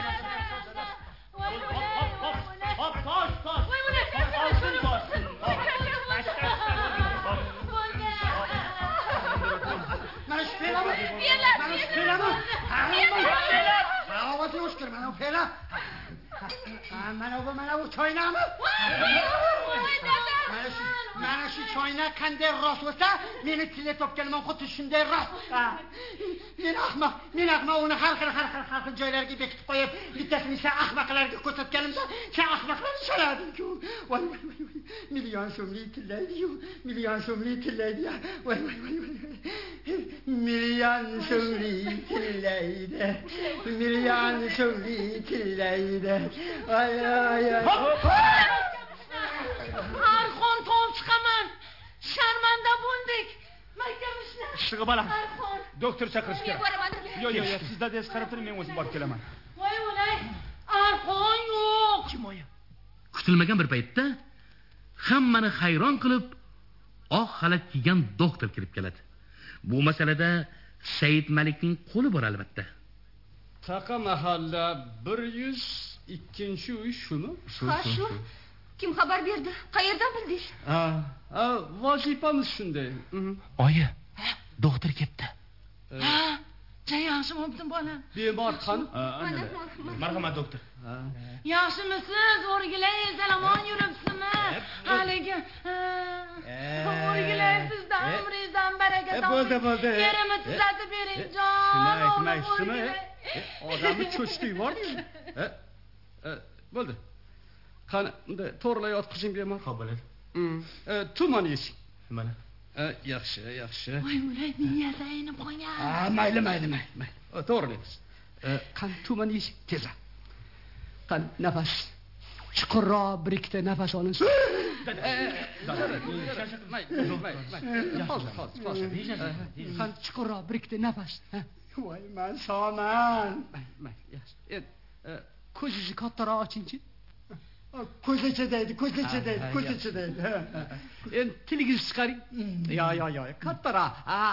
Mana bu choynaqmi? Mana shu choynak qanday rost bo'lsa, meni tilla topganman xuddi shunday rost. Men ahmoq uni har xil joylarga bekitib qo'yib, bittasini sen ahmoqlarga ko'rsatganimda, sen ahmoqlarni chalading-ku. Voy. Million so'mlik tillaydi-yu, million so'mlik tillaydi. Voy. Million so'mlik tillaydi. Ay. Arxon to'p chiqaman. Sharmanda bo'ldik. Maktabimizni. Ishig'i baland. Doktor chaqirish kerak. Yo'q, siz dadingiz qarab turing, men o'zim borib kelaman. Voy o'lay. Arxon yo'q. Kim o'yi? Kutilmagan bir paytda hammani hayron qilib oq xalat kiygan doktor kirib keladi. Bu masalada Said Malikning qo'li bor albatta. Taqa mahalla 102-uy shumi? Shu. Kim xabar berdi? Qayerdan bildingiz? Vazifamiz shunday. Oyi, doktor ketdi. Sen yaxshi bo'psan bolam. Bemor qani? Marhamat doktor. Yaxshimisiz? O'rgilaysiz, salomon yuribsizmi? Haligi. O'rgilaysiz-da, umringizdan baraka toping. Bo'ldi. Yerimni tuzatib bering, jon. Shuni. Odamni cho'chitib yubordingiz. Bo'ldi. Qani, unda to'g'rilay yotqizing bemor. Xo'p, bo'ladi. Tuman yesing. Mana. Yaxshi. Voy, o'lay, miyasi aynib qolgan. Mayli. To'g'rilaymiz. Qani tuman yesing tezda. Qani nafas. Chuqurroq bir ikkita nafas oling. Hozir. Qani chuqurroq bir ikkita nafas. Voy, men soman. Yaxshi. Endi ko'zingizni kattaroq ochingchi. Ko'zicha deydi. Endi tilingizni chiqaring. Yo, kattaroq.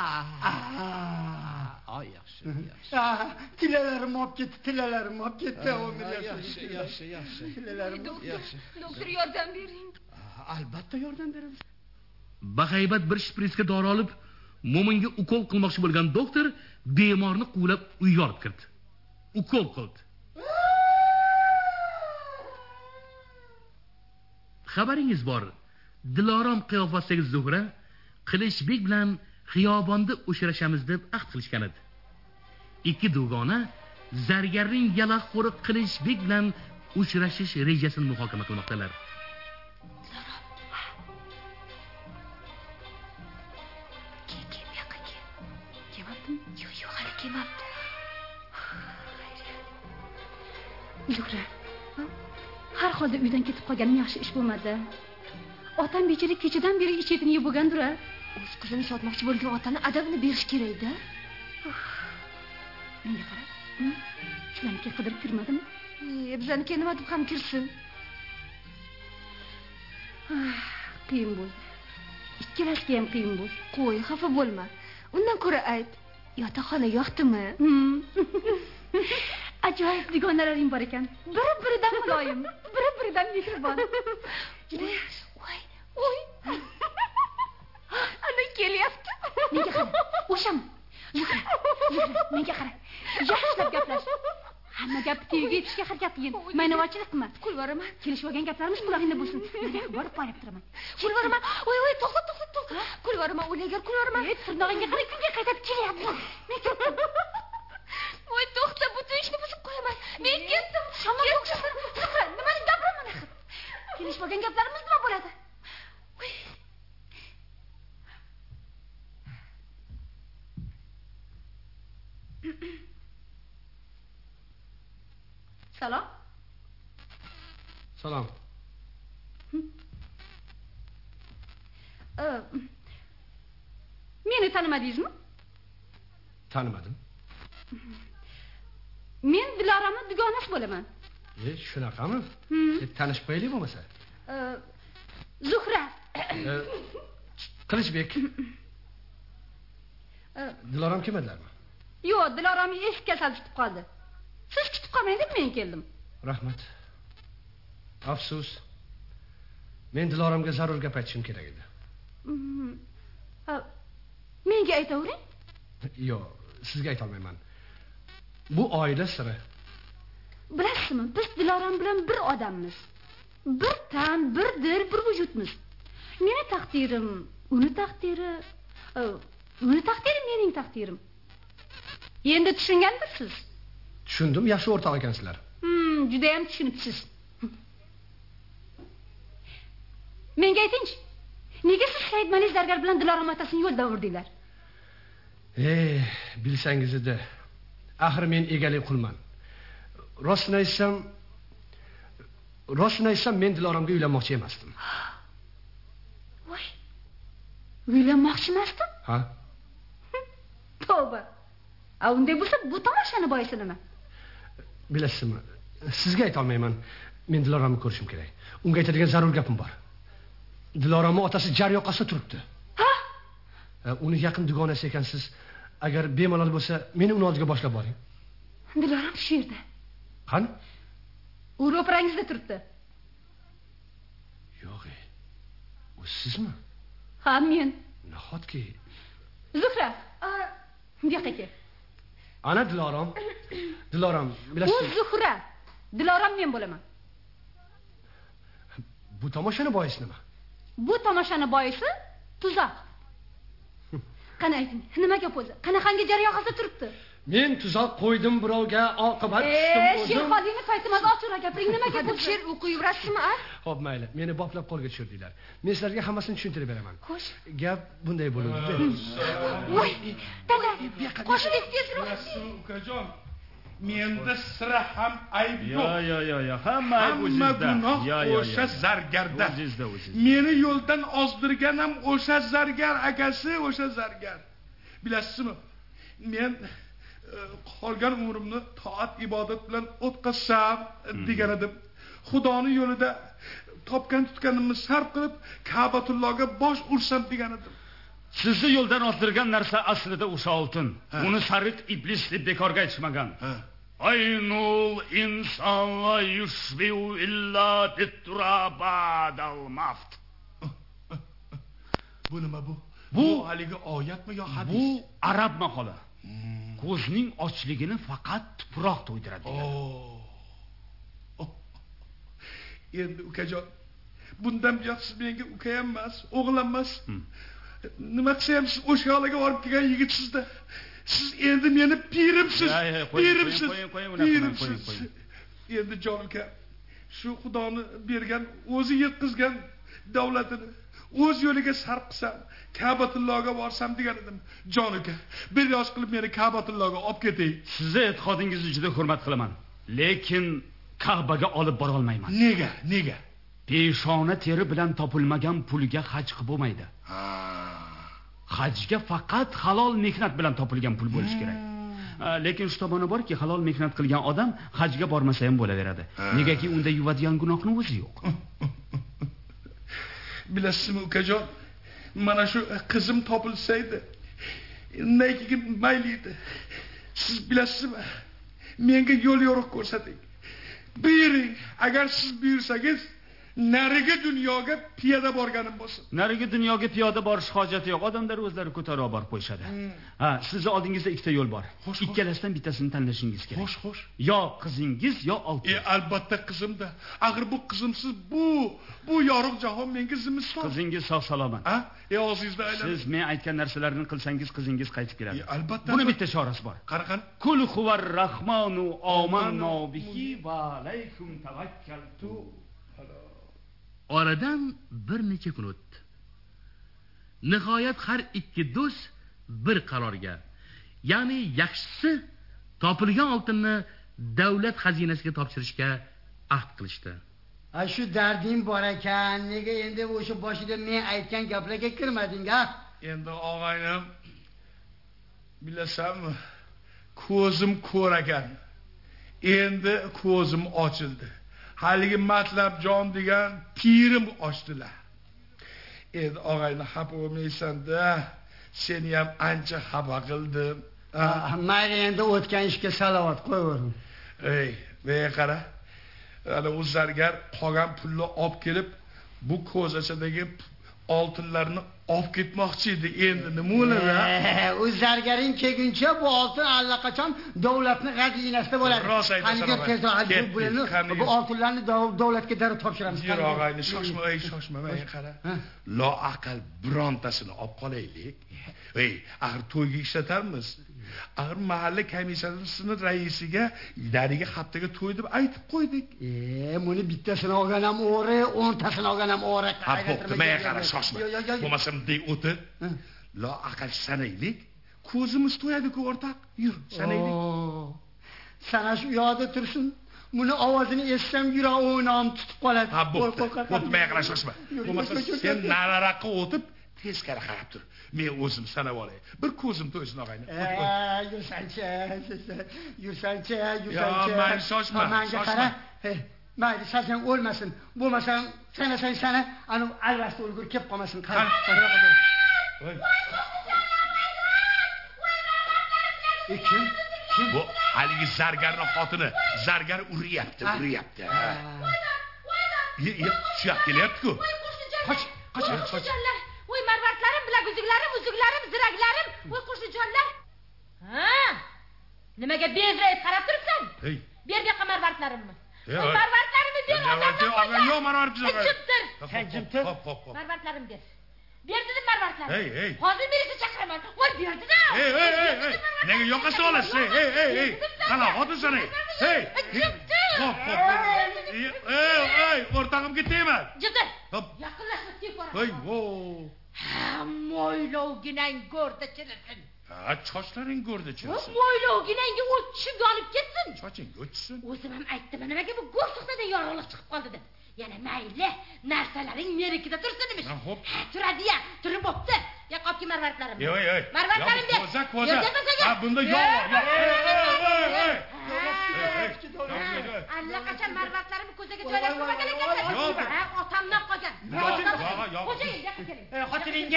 Yaxshi. Tilalarim olib ketdi. Yaxshi. Doktor yordam bering. Albatta yordam beramiz. Bahaybat bir shpritsga dori olib, mo'minga ukol qilmoqchi bo'lgan doktor bemorni quvlab uyga olib kirdi. Ukol qildi. Xabaringiz bor. Dilorom qiyofasidagi Zuhra Qilichbek bilan xiyobonda uchrashamiz deb ahd qilishgan edi. Ikki dugona zargarning yalaqxo'ri Qilichbek bilan uchrashish rejasini muhokama qilmoqdalar. Yo'q, hali kelmabdi. Zuhra, har holda uydan ketib qolganim yaxshi ish bo'lmadi. Otam bechara kechadan beri ichetini yeb bo'lgandir-a. O'z qizini sotmoqchi bo'lgan otani adabini berish kerak-da. Menga qara. Shularniki qidirib kirmadimi? Bizaniki nima deb ham kirsin? Qiyin bo'ldi. Ikkalasiga ham qiyin bo'ldi. Qo'y, xafa bo'lma. Undan ko'ra ayt, yotoqxona yoqdimi? Ajoyib dugonalaring bor ekan. Biri-biridan muloyim, biri-biridan mehribon. Voy. Ana kelyapti. Menga qara. O'shami? Zuhra, menga qara. Yaxshilab gaplash. Hamma gapni tegiga yetishga harakat qilgin. Maynavorchilik qilma. Qulvaraman. Kelishib olgan gaplarimiz quloqingda bo'lsin. Yana borib qo'yib turaman. Qulvaraman. Voy, to'xta. Qulvaraman, o'lagar qulvaraman. Tirnog'ingga qara, kunga qaytib kelyapti. Voy, to'xta, butun ishni buzib qo'yaman. Men ketdim. Shamol o'xshasin. Zuhra, nimani gapiraman axir? Kelishib olgan gaplarimiz nima bo'ladi? Salom. Meni tanimadingizmi? Tanimadim. Men Diloramning dugonasi bo'laman. Shunaqami? Tanishib qo'yaylik bo'lmasa. Zuhra. Qilichbek. Diloram kelmadilarmi? Yo'q, Diloramni eski kasal tutib qoldi. Siz kutib qolmang deb men keldim. Rahmat. Afsus. Men Diloramga zarur gap aytishim kerak edi. Menga aytavering? Yo'q, sizga ayta olmayman. Bu oila siri. Bilasizmi, biz Diloram bilan bir odammiz. Bir tan, bir dil, bir vujudmiz. Meni taqdirim, uni taqdiri, mening taqdirim. Endi tushungandirsiz? Tushundim, yaxshi o'rtoq ekansizlar. Juda ham tushunibsiz. Menga aytingchi, nega siz Saidmalik zargar bilan Diloram otasini yo'ldan urdinglar? Bilsangiz edi. Axir men egalik qulman. Rostini aytsam, men Diloramga uylanmoqchi emasdim. Voy. Uylanmoqchi emasdim? Ha? Tavba. Unday bo'lsa, bu tomoshani boyisi nima? Bilasizmi, sizga ayta olmayman. Men Diloramni ko'rishim kerak. Unga aytadigan zarur gapim bor. Diloramning otasi jar yoqasida turibdi. Ha? Uni yaqin dugonasi ekansiz. Agar bemalol bo'lsa, meni uni oldiga boshlab boring. Diloram shu yerda. Qani? U ro'parangizda turibdi. Yo'q. U sizmi? Ha, men. Nahotki? Zuhra, bu yoqqa kel. Ana Dilorom. Dilorom, bilasizmi? Bu Zuhra. Dilorom men bo'laman. Bu tomoshani bois nima? Bu tomoshani boisi tuzoq. Qani ayting, nima gap o'zi? Qanaqangi jarayon qilsa turibdi? Men tuzoq qo'ydim birovga, oqibat tushdim o'zim. Sherxodiyni paytimiz ochiqroq gapiring, nima gap o'zi? She'r o'qiyverasizmi, a? Xo'p, mayli. Meni boplab qo'lga tushirdinglar. Men sizlarga hammasini tushuntirib beraman. Xo'sh. Gap bunday bo'ldi. Voy, dada, qo'shilib tezroq. Ukajon, menda sira ham ayb yo'q. Yo, hamma ayb o'zingizda. O'sha zargarda. O'zingizda. Meni yo'ldan ozdirgan ham o'sha zargar akasi, o'sha zargar. Bilasizmi? Men qolgan umrimni toat ibodat bilan o'tkazsam degan edim. Xudoning yo'lida topgan tutganimni sarf qilib Ka'batullohga bosh ursam degan edim. Sizni yo'ldan ozdirgan narsa aslida o'sha oltin. Uni sariq iblis deb bekorga aytishmagan. Aynul inson la yushbiu illa biturabadal maft. Bu nima bu? Bu haligi oyatmi yo hadis? Bu arab maqoli. Ko'zning ochligini faqat tuproq to'ydiradi. Endi ukajon, bundan buyoq siz menga uka ham emas, o'g'il ham emas. Nima qilsam siz o'sha yo'lga borib kelgan yigitsiz-da. Siz endi meni pirimsiz. Pirimsiz. Endi jon uka, shu Xudoni bergan, o'zi yetkizgan davlatini o'z yo'liga sarf qilsam, Ka'batullohga borsam degan edim. Jon uka, bir yosh qilib meni Ka'batullohga olib keting. Sizni e'tiqodingizni juda hurmat qilaman, lekin Ka'baga olib bora olmayman. Nega? Peshona teri bilan topilmagan pulga haj qilib bo'lmaydi. Hajga faqat halol mehnat bilan topilgan pul bo'lishi kerak. Lekin shu tomoni borki, halol mehnat qilgan odam hajga bormasa ham bo'laveradi. Negaki unda yuvadigan gunohning o'zi yo'q. Bilasizmi ukajon, mana shu qizim topilsaydi, nekiga mayli edi. Siz bilasizmi, menga yo'l yo'riq ko'rsating. Buyuring, agar siz buyursangiz, narigi dunyoga piyoda borganim bo'lsin. Narigi dunyoga piyoda borish hojati yo'q. Odamlar o'zlari ko'tarib borib qo'yishadi. Sizni oldingizda ikkita yo'l bor. Ikkalasidan bittasini tanlashingiz kerak. Xo'sh. Yo qizingiz, yo oltin. Albatta qizimda. Axir bu qizimsiz bu yorug' jahon menga zimiston. Qizingiz sog' salomat. Og'zingizda aylanib. Siz men aytgan narsalarni qilsangiz qizingiz qaytib keladi. Albatta. Buni bitta chorasi bor. Qani. Kul huvar rahmanu amanna bihi va alaykum tavakkaltu. Oradan bir necha kun o'tdi. Nihoyat har ikki do'st bir qarorga, ya'ni yaxshisi topilgan oltinni davlat xazinasiga topshirishga ahd qilishdi. Shu darding bor ekan, nega endi o'sha boshida men aytgan gaplarga kirmading-a? Endi og'aynim, bilasanmi, ko'zim ko'r ekan. Endi ko'zim ochildi. Haligi Matlabjon degan pirim ochdilar. Endi og'ayni xafa bo'lmaysan-da, seni ham ancha xafa qildim. Mayli, endi o'tgan ishga salovat qo'yaver. Menga qara. Ana u zargar qolgan pulni olib kelib, bu ko'zachadagi oltinlarni olib ketmoqchi edi. Endi nima bo'ladi? U zargaring kelguncha bu oltin allaqachon davlatning xazinasida bo'ladi. Qaniga tezroq bu oltinlarni davlatga darrov topshiramiz. Yo'q, og'ayni, shoshma, menga qara. Loaqal birontasini olib qolaylik. Axir to'yga ishlatarmiz. Axir mahalla komissiyasining raisiga dariga haftaga to'y deb aytib qo'ydik. Buni bittasini olgan ham o'g'ri, 10tasini olgan ham o'g'ri. Bo'pti, menga qara, shoshma. Bo'lmasam dey o'tib. Loaqal sanaylik. Ko'zimiz to'yadi-ku o'rtoq. Yur, sanaylik. Sana shu yo'lda tursin. Buni ovozini eshitsam yuragim tutib qoladi. Bo'pti, menga qara, shoshma. Bo'lmasa sen nariroqqa o'tib teskari qarab tur. Men o'zim sanab olay. Bir ko'zim to'ysin og'ayni. Yursanchi. Yo'q, men shoshma. Menga qara. Mayli, sen o'lmasin. Bo'lmasam sana, anu alvasti o'lgur kelib qolmasin. Qara. Kim? Bu haligi zargarning xotini. Zargar uryapti. Shu kelyapti-ku. Qoch. Voy marvartlarim, bilaguzuglarim, uzuklarim, ziraklarim, voy qo'shnijonlar. Nimaga bezrayib qarab turibsan? Hey. Ber yoqqa marvaridlarimni. Hey. Marvaridlarimni ber, odamdan Yo'q, mana olib chiqaman. Jimtir. Sen jimtir. Hop. Marvaridlarimni ber. Ber dedim marvaridlarimni. Hey. Hozir birisi chaqiraman. Voy berdi-da. Hey. Nega yo'qqa solasiz? Hey. Qana, xotinsan. Hey. Jimtir. Hop. Hey, o'rtog'imga tegma. Jimtir. Hop. Yaqinlashib kelib boraman. Hey, vo. Mo'ylovginang go'rda chirisin. Ha, sochlaring go'rda chirisin. Mo'ylovginangga o't tushib yonib ketsin. Soching o'chsin. O'zim ham aytdim, nimaga bu go'rsuqdan yorug'lik chiqib qoldi deb. Yana mayli, narsalaring menikida tursin emish. Ha, turadi-ya, turib bo'pti. Yo'q, olib kel marvaridlarimni. Yo'q. Marvaridlarimni ber. Ko'za. Ha, bunda yo'q. Hey. Allaqachon marvaridlarimni ko'zaga joylab qo'ymagan ekansan. Ha, otamdan qolgan. Yo'q. Xo'jayin, yoqqa keling. Xotiningga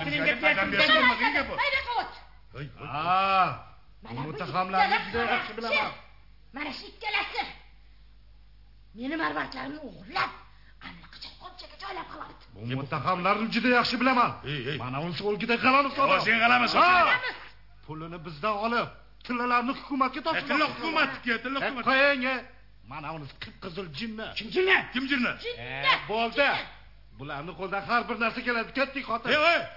Mayda qovut. Mutaxamlarni juda yaxshi bilaman. Mana shu ikkalasi meni marvaridlarimni o'g'irlab, allaqachon qopchaga joylab qo'yibdi. Bu mutaxamlarni juda yaxshi bilaman. Mana unisi o'lgida qalani Sen qalamiz. Pulini bizdan olib, tillalarni hukumatga topshirmoqchi. Tilla hukumatga. Qo'ying. Mana unisi qip-qizil jinni. Kim jinni? Bo'ldi. Bularning qo'lidan har bir narsa keladi. Ketdik xotin.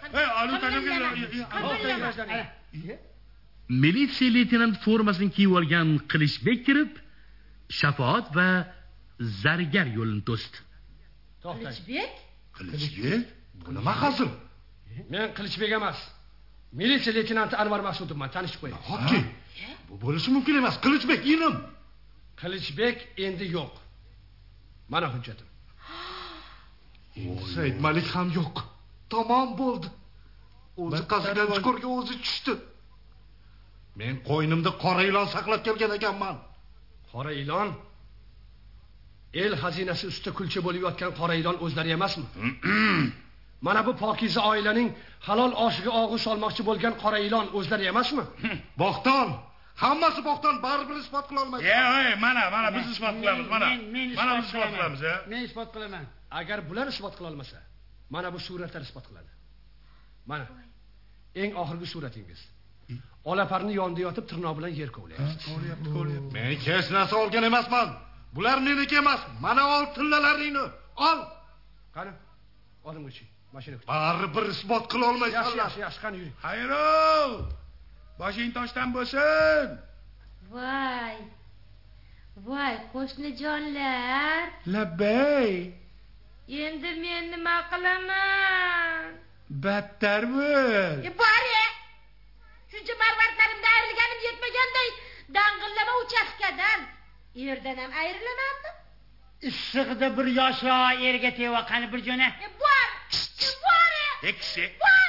Militsiya leytenant formasini kiyib olgan Qilichbek kirib, Shafoat va Zargar yo'lini to'sdi. Qilichbek? Bu nima hazil? Men Qilichbek emas. Militsiya leytenanti Anvar Mas'udovman, tanishib qo'ying. Ho'pki. Bu bo'lishi mumkin emas. Qilichbek inim. Qilichbek endi yo'q. Mana hujjatim. Said Malik ham yo'q. Tamom bo'ldi. O'zi qazigan chuqurga o'zi tushdi. Men qo'ynimda qora ilon saqlab kelgan ekanman. Qora ilon? El xazinasi ustida kulcha bo'lib yotgan qora ilon o'zlari emasmi? Mana bu pokiza oilaning halol oshiga og'iz solmoqchi bo'lgan qora ilon o'zlari emasmi? Bo'xton. Hammasi bo'xton, baribir isbot qila olmaysiz. Mana biz isbot qilamiz, mana. Mana biz isbot qilamiz, Men isbot qilaman. Agar bular isbot qila olmasa, mana bu suratlar isbot qiladi. Mana eng oxirgi suratingiz. Olaparni yonida yotib tirnoq bilan yer kovlayapsiz. Ko'ryapti. Men hech narsa olgan emasman. Bular meniki emas. Mana ol tillalaringni. Ol. Qani? Oling o'chi. Mashina kut. Baribir isbot qila olmaysiz. Yaxshi, qani yuring. Hayro! Boshing toshdan bo'lsin. Voy, qo'shnijonlar. Labbay. Endi men nima qilaman? Battar bo'l. Bori. Shuncha marvaridlarimdan ayrilganim yetmaganday dang'illama uchastkadan. Yerdan ham ayrilamanmi? Issiqda bir yoshro erga teva qani bir jo'na. Bor. Eksi.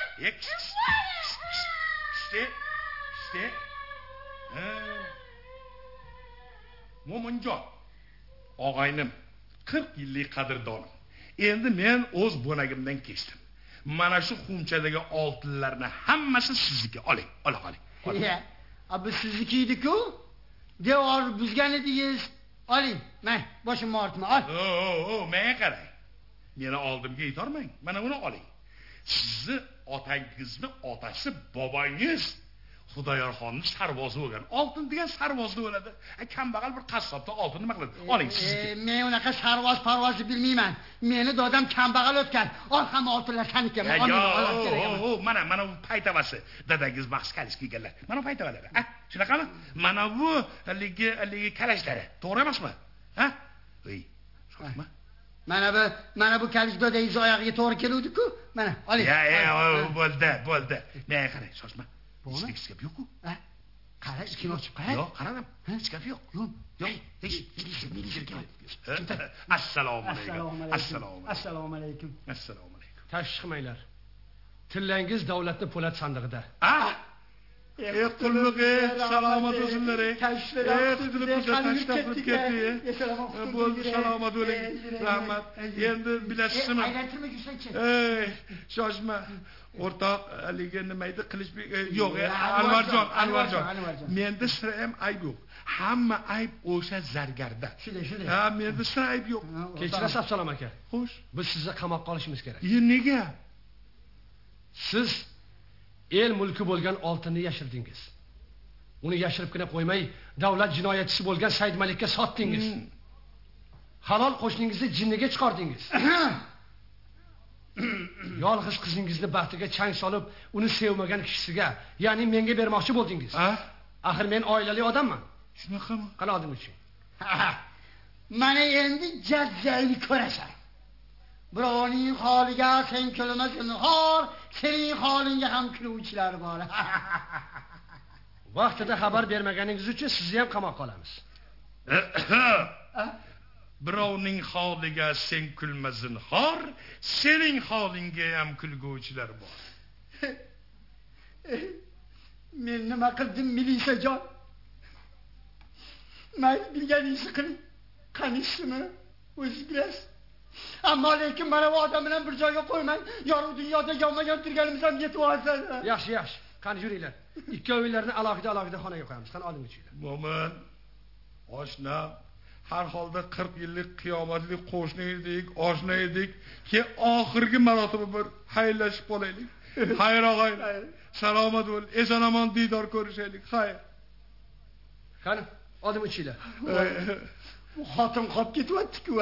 Mo'minjon. Og'aynim 40 yillik qadrdonim. Endi men o'z bo'lagimdan kechdim. Mana shu xumchadagi oltinlarni hammasi sizniki. Oling. Bu sizniki edi-ku. Devor buzgan edingiz. Oling. Men boshimni ortma, ol. Menga qarang. Meni oldimga yetormang. Mana buni oling. Sizni otangizni otasi bobangiz Xudoyorxonning sarvozi bo'lgan. Oltin degan sarvozda o'ladi. Kambag'al bir qassobda oltin nima qiladi? Oling sizniki. Men unaqa parvozni bilmayman. Meni dodam kambag'al o'tgan. Orqam oltinlar saniki. Mana bu paytavasi. Dadangiz maxsus kalish kiyganlar. Mana bu paytavalar. Shunaqami? Mana bu haligi kalashlari. To'g'ri emasmi? Ha? Shoshma. Mana bu kalish dodangiz oyog'iga to'g'ri keluvdi-ku. Mana, oling. Bo'ldi. Menga qarang, shoshma. Iskap yo'q-ku. Qara, iskini ochib qara. Yo'q, qaradim. Iskap yo'q. Assalomu alaykum. Tashvish qilmanglar. Tillangiz davlatning po'lat sandig'ida. Qulluqi, salomat bo'lsinlar. Bo'ldi, salomat bo'ling. Rahmat. Endi bilasizmi? Shoshma. O'rtoq haligi nima edi? Qilichbek yo'q, Anvarjon. Menda sira ham ayb yo'q. Hamma ayb o'sha zargarda. Shunday. Menda sira ayb yo'q. Kechirasiz Absalom aka. Xo'sh. Biz sizni qamoqqa olishimiz kerak. Nega? Siz el mulki bo'lgan oltinni yashirdingiz. Uni yashiribgina qo'ymay, davlat jinoyatchisi bo'lgan Said Malikka sotdingiz. Halol qo'shningizni jinniga chiqardingiz. Yolg'iz qizingizni baxtiga chang solib, uni sevmagan kishisiga, ya'ni menga bermoqchi bo'ldingiz. Axir men oilali odamman. Shunaqami? Qanodim uchun. Mana endi jazzayni ko'rasan. Birovning holiga sen kulmasin, xor, sening holingga ham kuluvchilar bor. Vaqtida xabar bermaganingiz uchun sizni ham qamoqqa olamiz. Birovning holiga sen kulmasin, xor, sening holingga ham kulguvchilar bor. Men nima qildim, milisajon? Mayli bilganingizni qiling. Qanishmi? O'zingiz bilasiz. Ammo lekin mana bu odam bilan bir joyga qo'ymang. Yorug' dunyoda yonma-yon turganimiz ham yetib olsa. Yaxshi. Qani yuringlar. Ikkovingizni alohida xonaga qo'yamiz. Qani oldinga tushinglar. Mo'min, oshna, har holda 40 yillik qiyomatli qo'shni edik, oshna edik, ki oxirgi marotaba bir xayrlashib qolaylik. Xayr og'ay. Salomat bo'l. Eson-omon diydor ko'rishaylik. Xayr. Qani, oldinga tushinglar. Bu xotin qolib ketyapti-ku.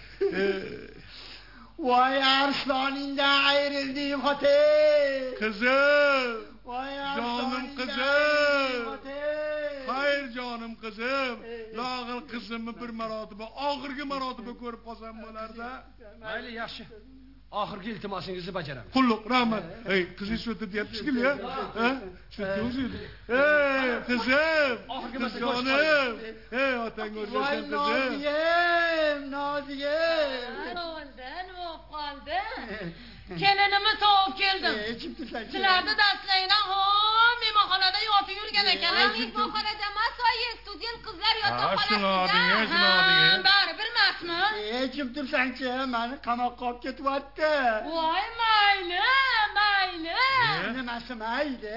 Voy arsloningdan ayrilding xotin. Qizim. Voy jonim qizim. Xayr jonim qizim. Log'il qizimni bir marotaba, oxirgi marotaba ko'rib qolsam bo'lar-da. Mayli, yaxshi. Oxirgi iltimosingizni bajaramiz. Qulluq, rahmat. Ey, qizingiz shu deyapti shekilli, ha? Shu o'zingizdi. Ey, qizim. Jonim. Ey, otang o'rgasan qizim. Nozigim. Nima qoldi? Kelinimni topib keldim. Sizlarni dastlangdan hop mehmonxonada yotib yurgan ekanlar. Mehmonxonada emas, student qizlar yotib qoladi. Baribir emasmi? Kim tursanchi, meni qamoqqa olib ketyapti. Voy mayli. Nimasi mayli?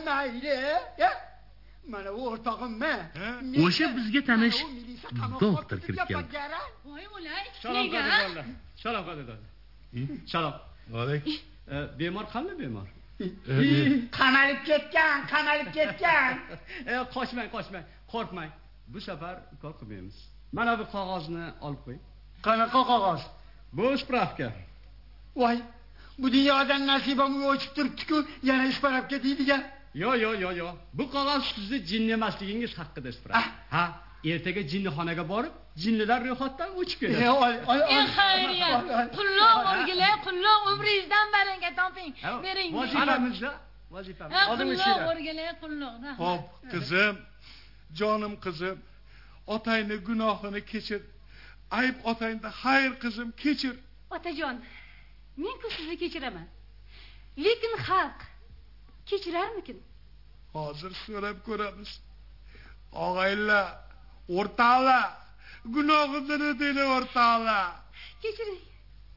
Mana o'rtog'immi? O'sha bizga tanish doktor kirib keldi. Voy o'lay. Nega? Salom qadrdon. Salom. Alaykum. Bemor qanday bemor? Qamalib ketgan. Qochmang, qo'rqmang. Bu safar kor qilmaymiz. Mana bu qog'ozni olib qo'y. Qanaqa qog'oz? Bu spravka. Voy, bu dunyodan nasibam o'chib turibdi-ku, yana spravka deydigan. Yo. Bu qog'oz sizni jinni emasligingiz haqida spravka. Ha, ertaga jinnixonaga borib, jinnilar ro'yxatdan o'chib ketadi. Xayriyat. Qulluq o'rgilay, qulluq umringizdan baringa toping. Bering. Vazifamiz. Qulluq o'rgilay, qulluqda. Xo'p, qizim, jonim qizim, otangni gunohini kechir. Ayb otangda xayr qizim, kechir. Otajon, men-ku sizni kechiraman. Lekin xalq kechirarmikin? Hozir so'rab ko'ramiz. Og'aylar, o'rtoqlar, gunohidan o'tinglar o'rtoqlar. Kechiring.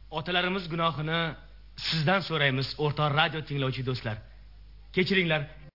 Otalarimiz gunohini sizdan so'raymiz, o'rtoq radio tinglovchi do'stlar. Kechiringlar.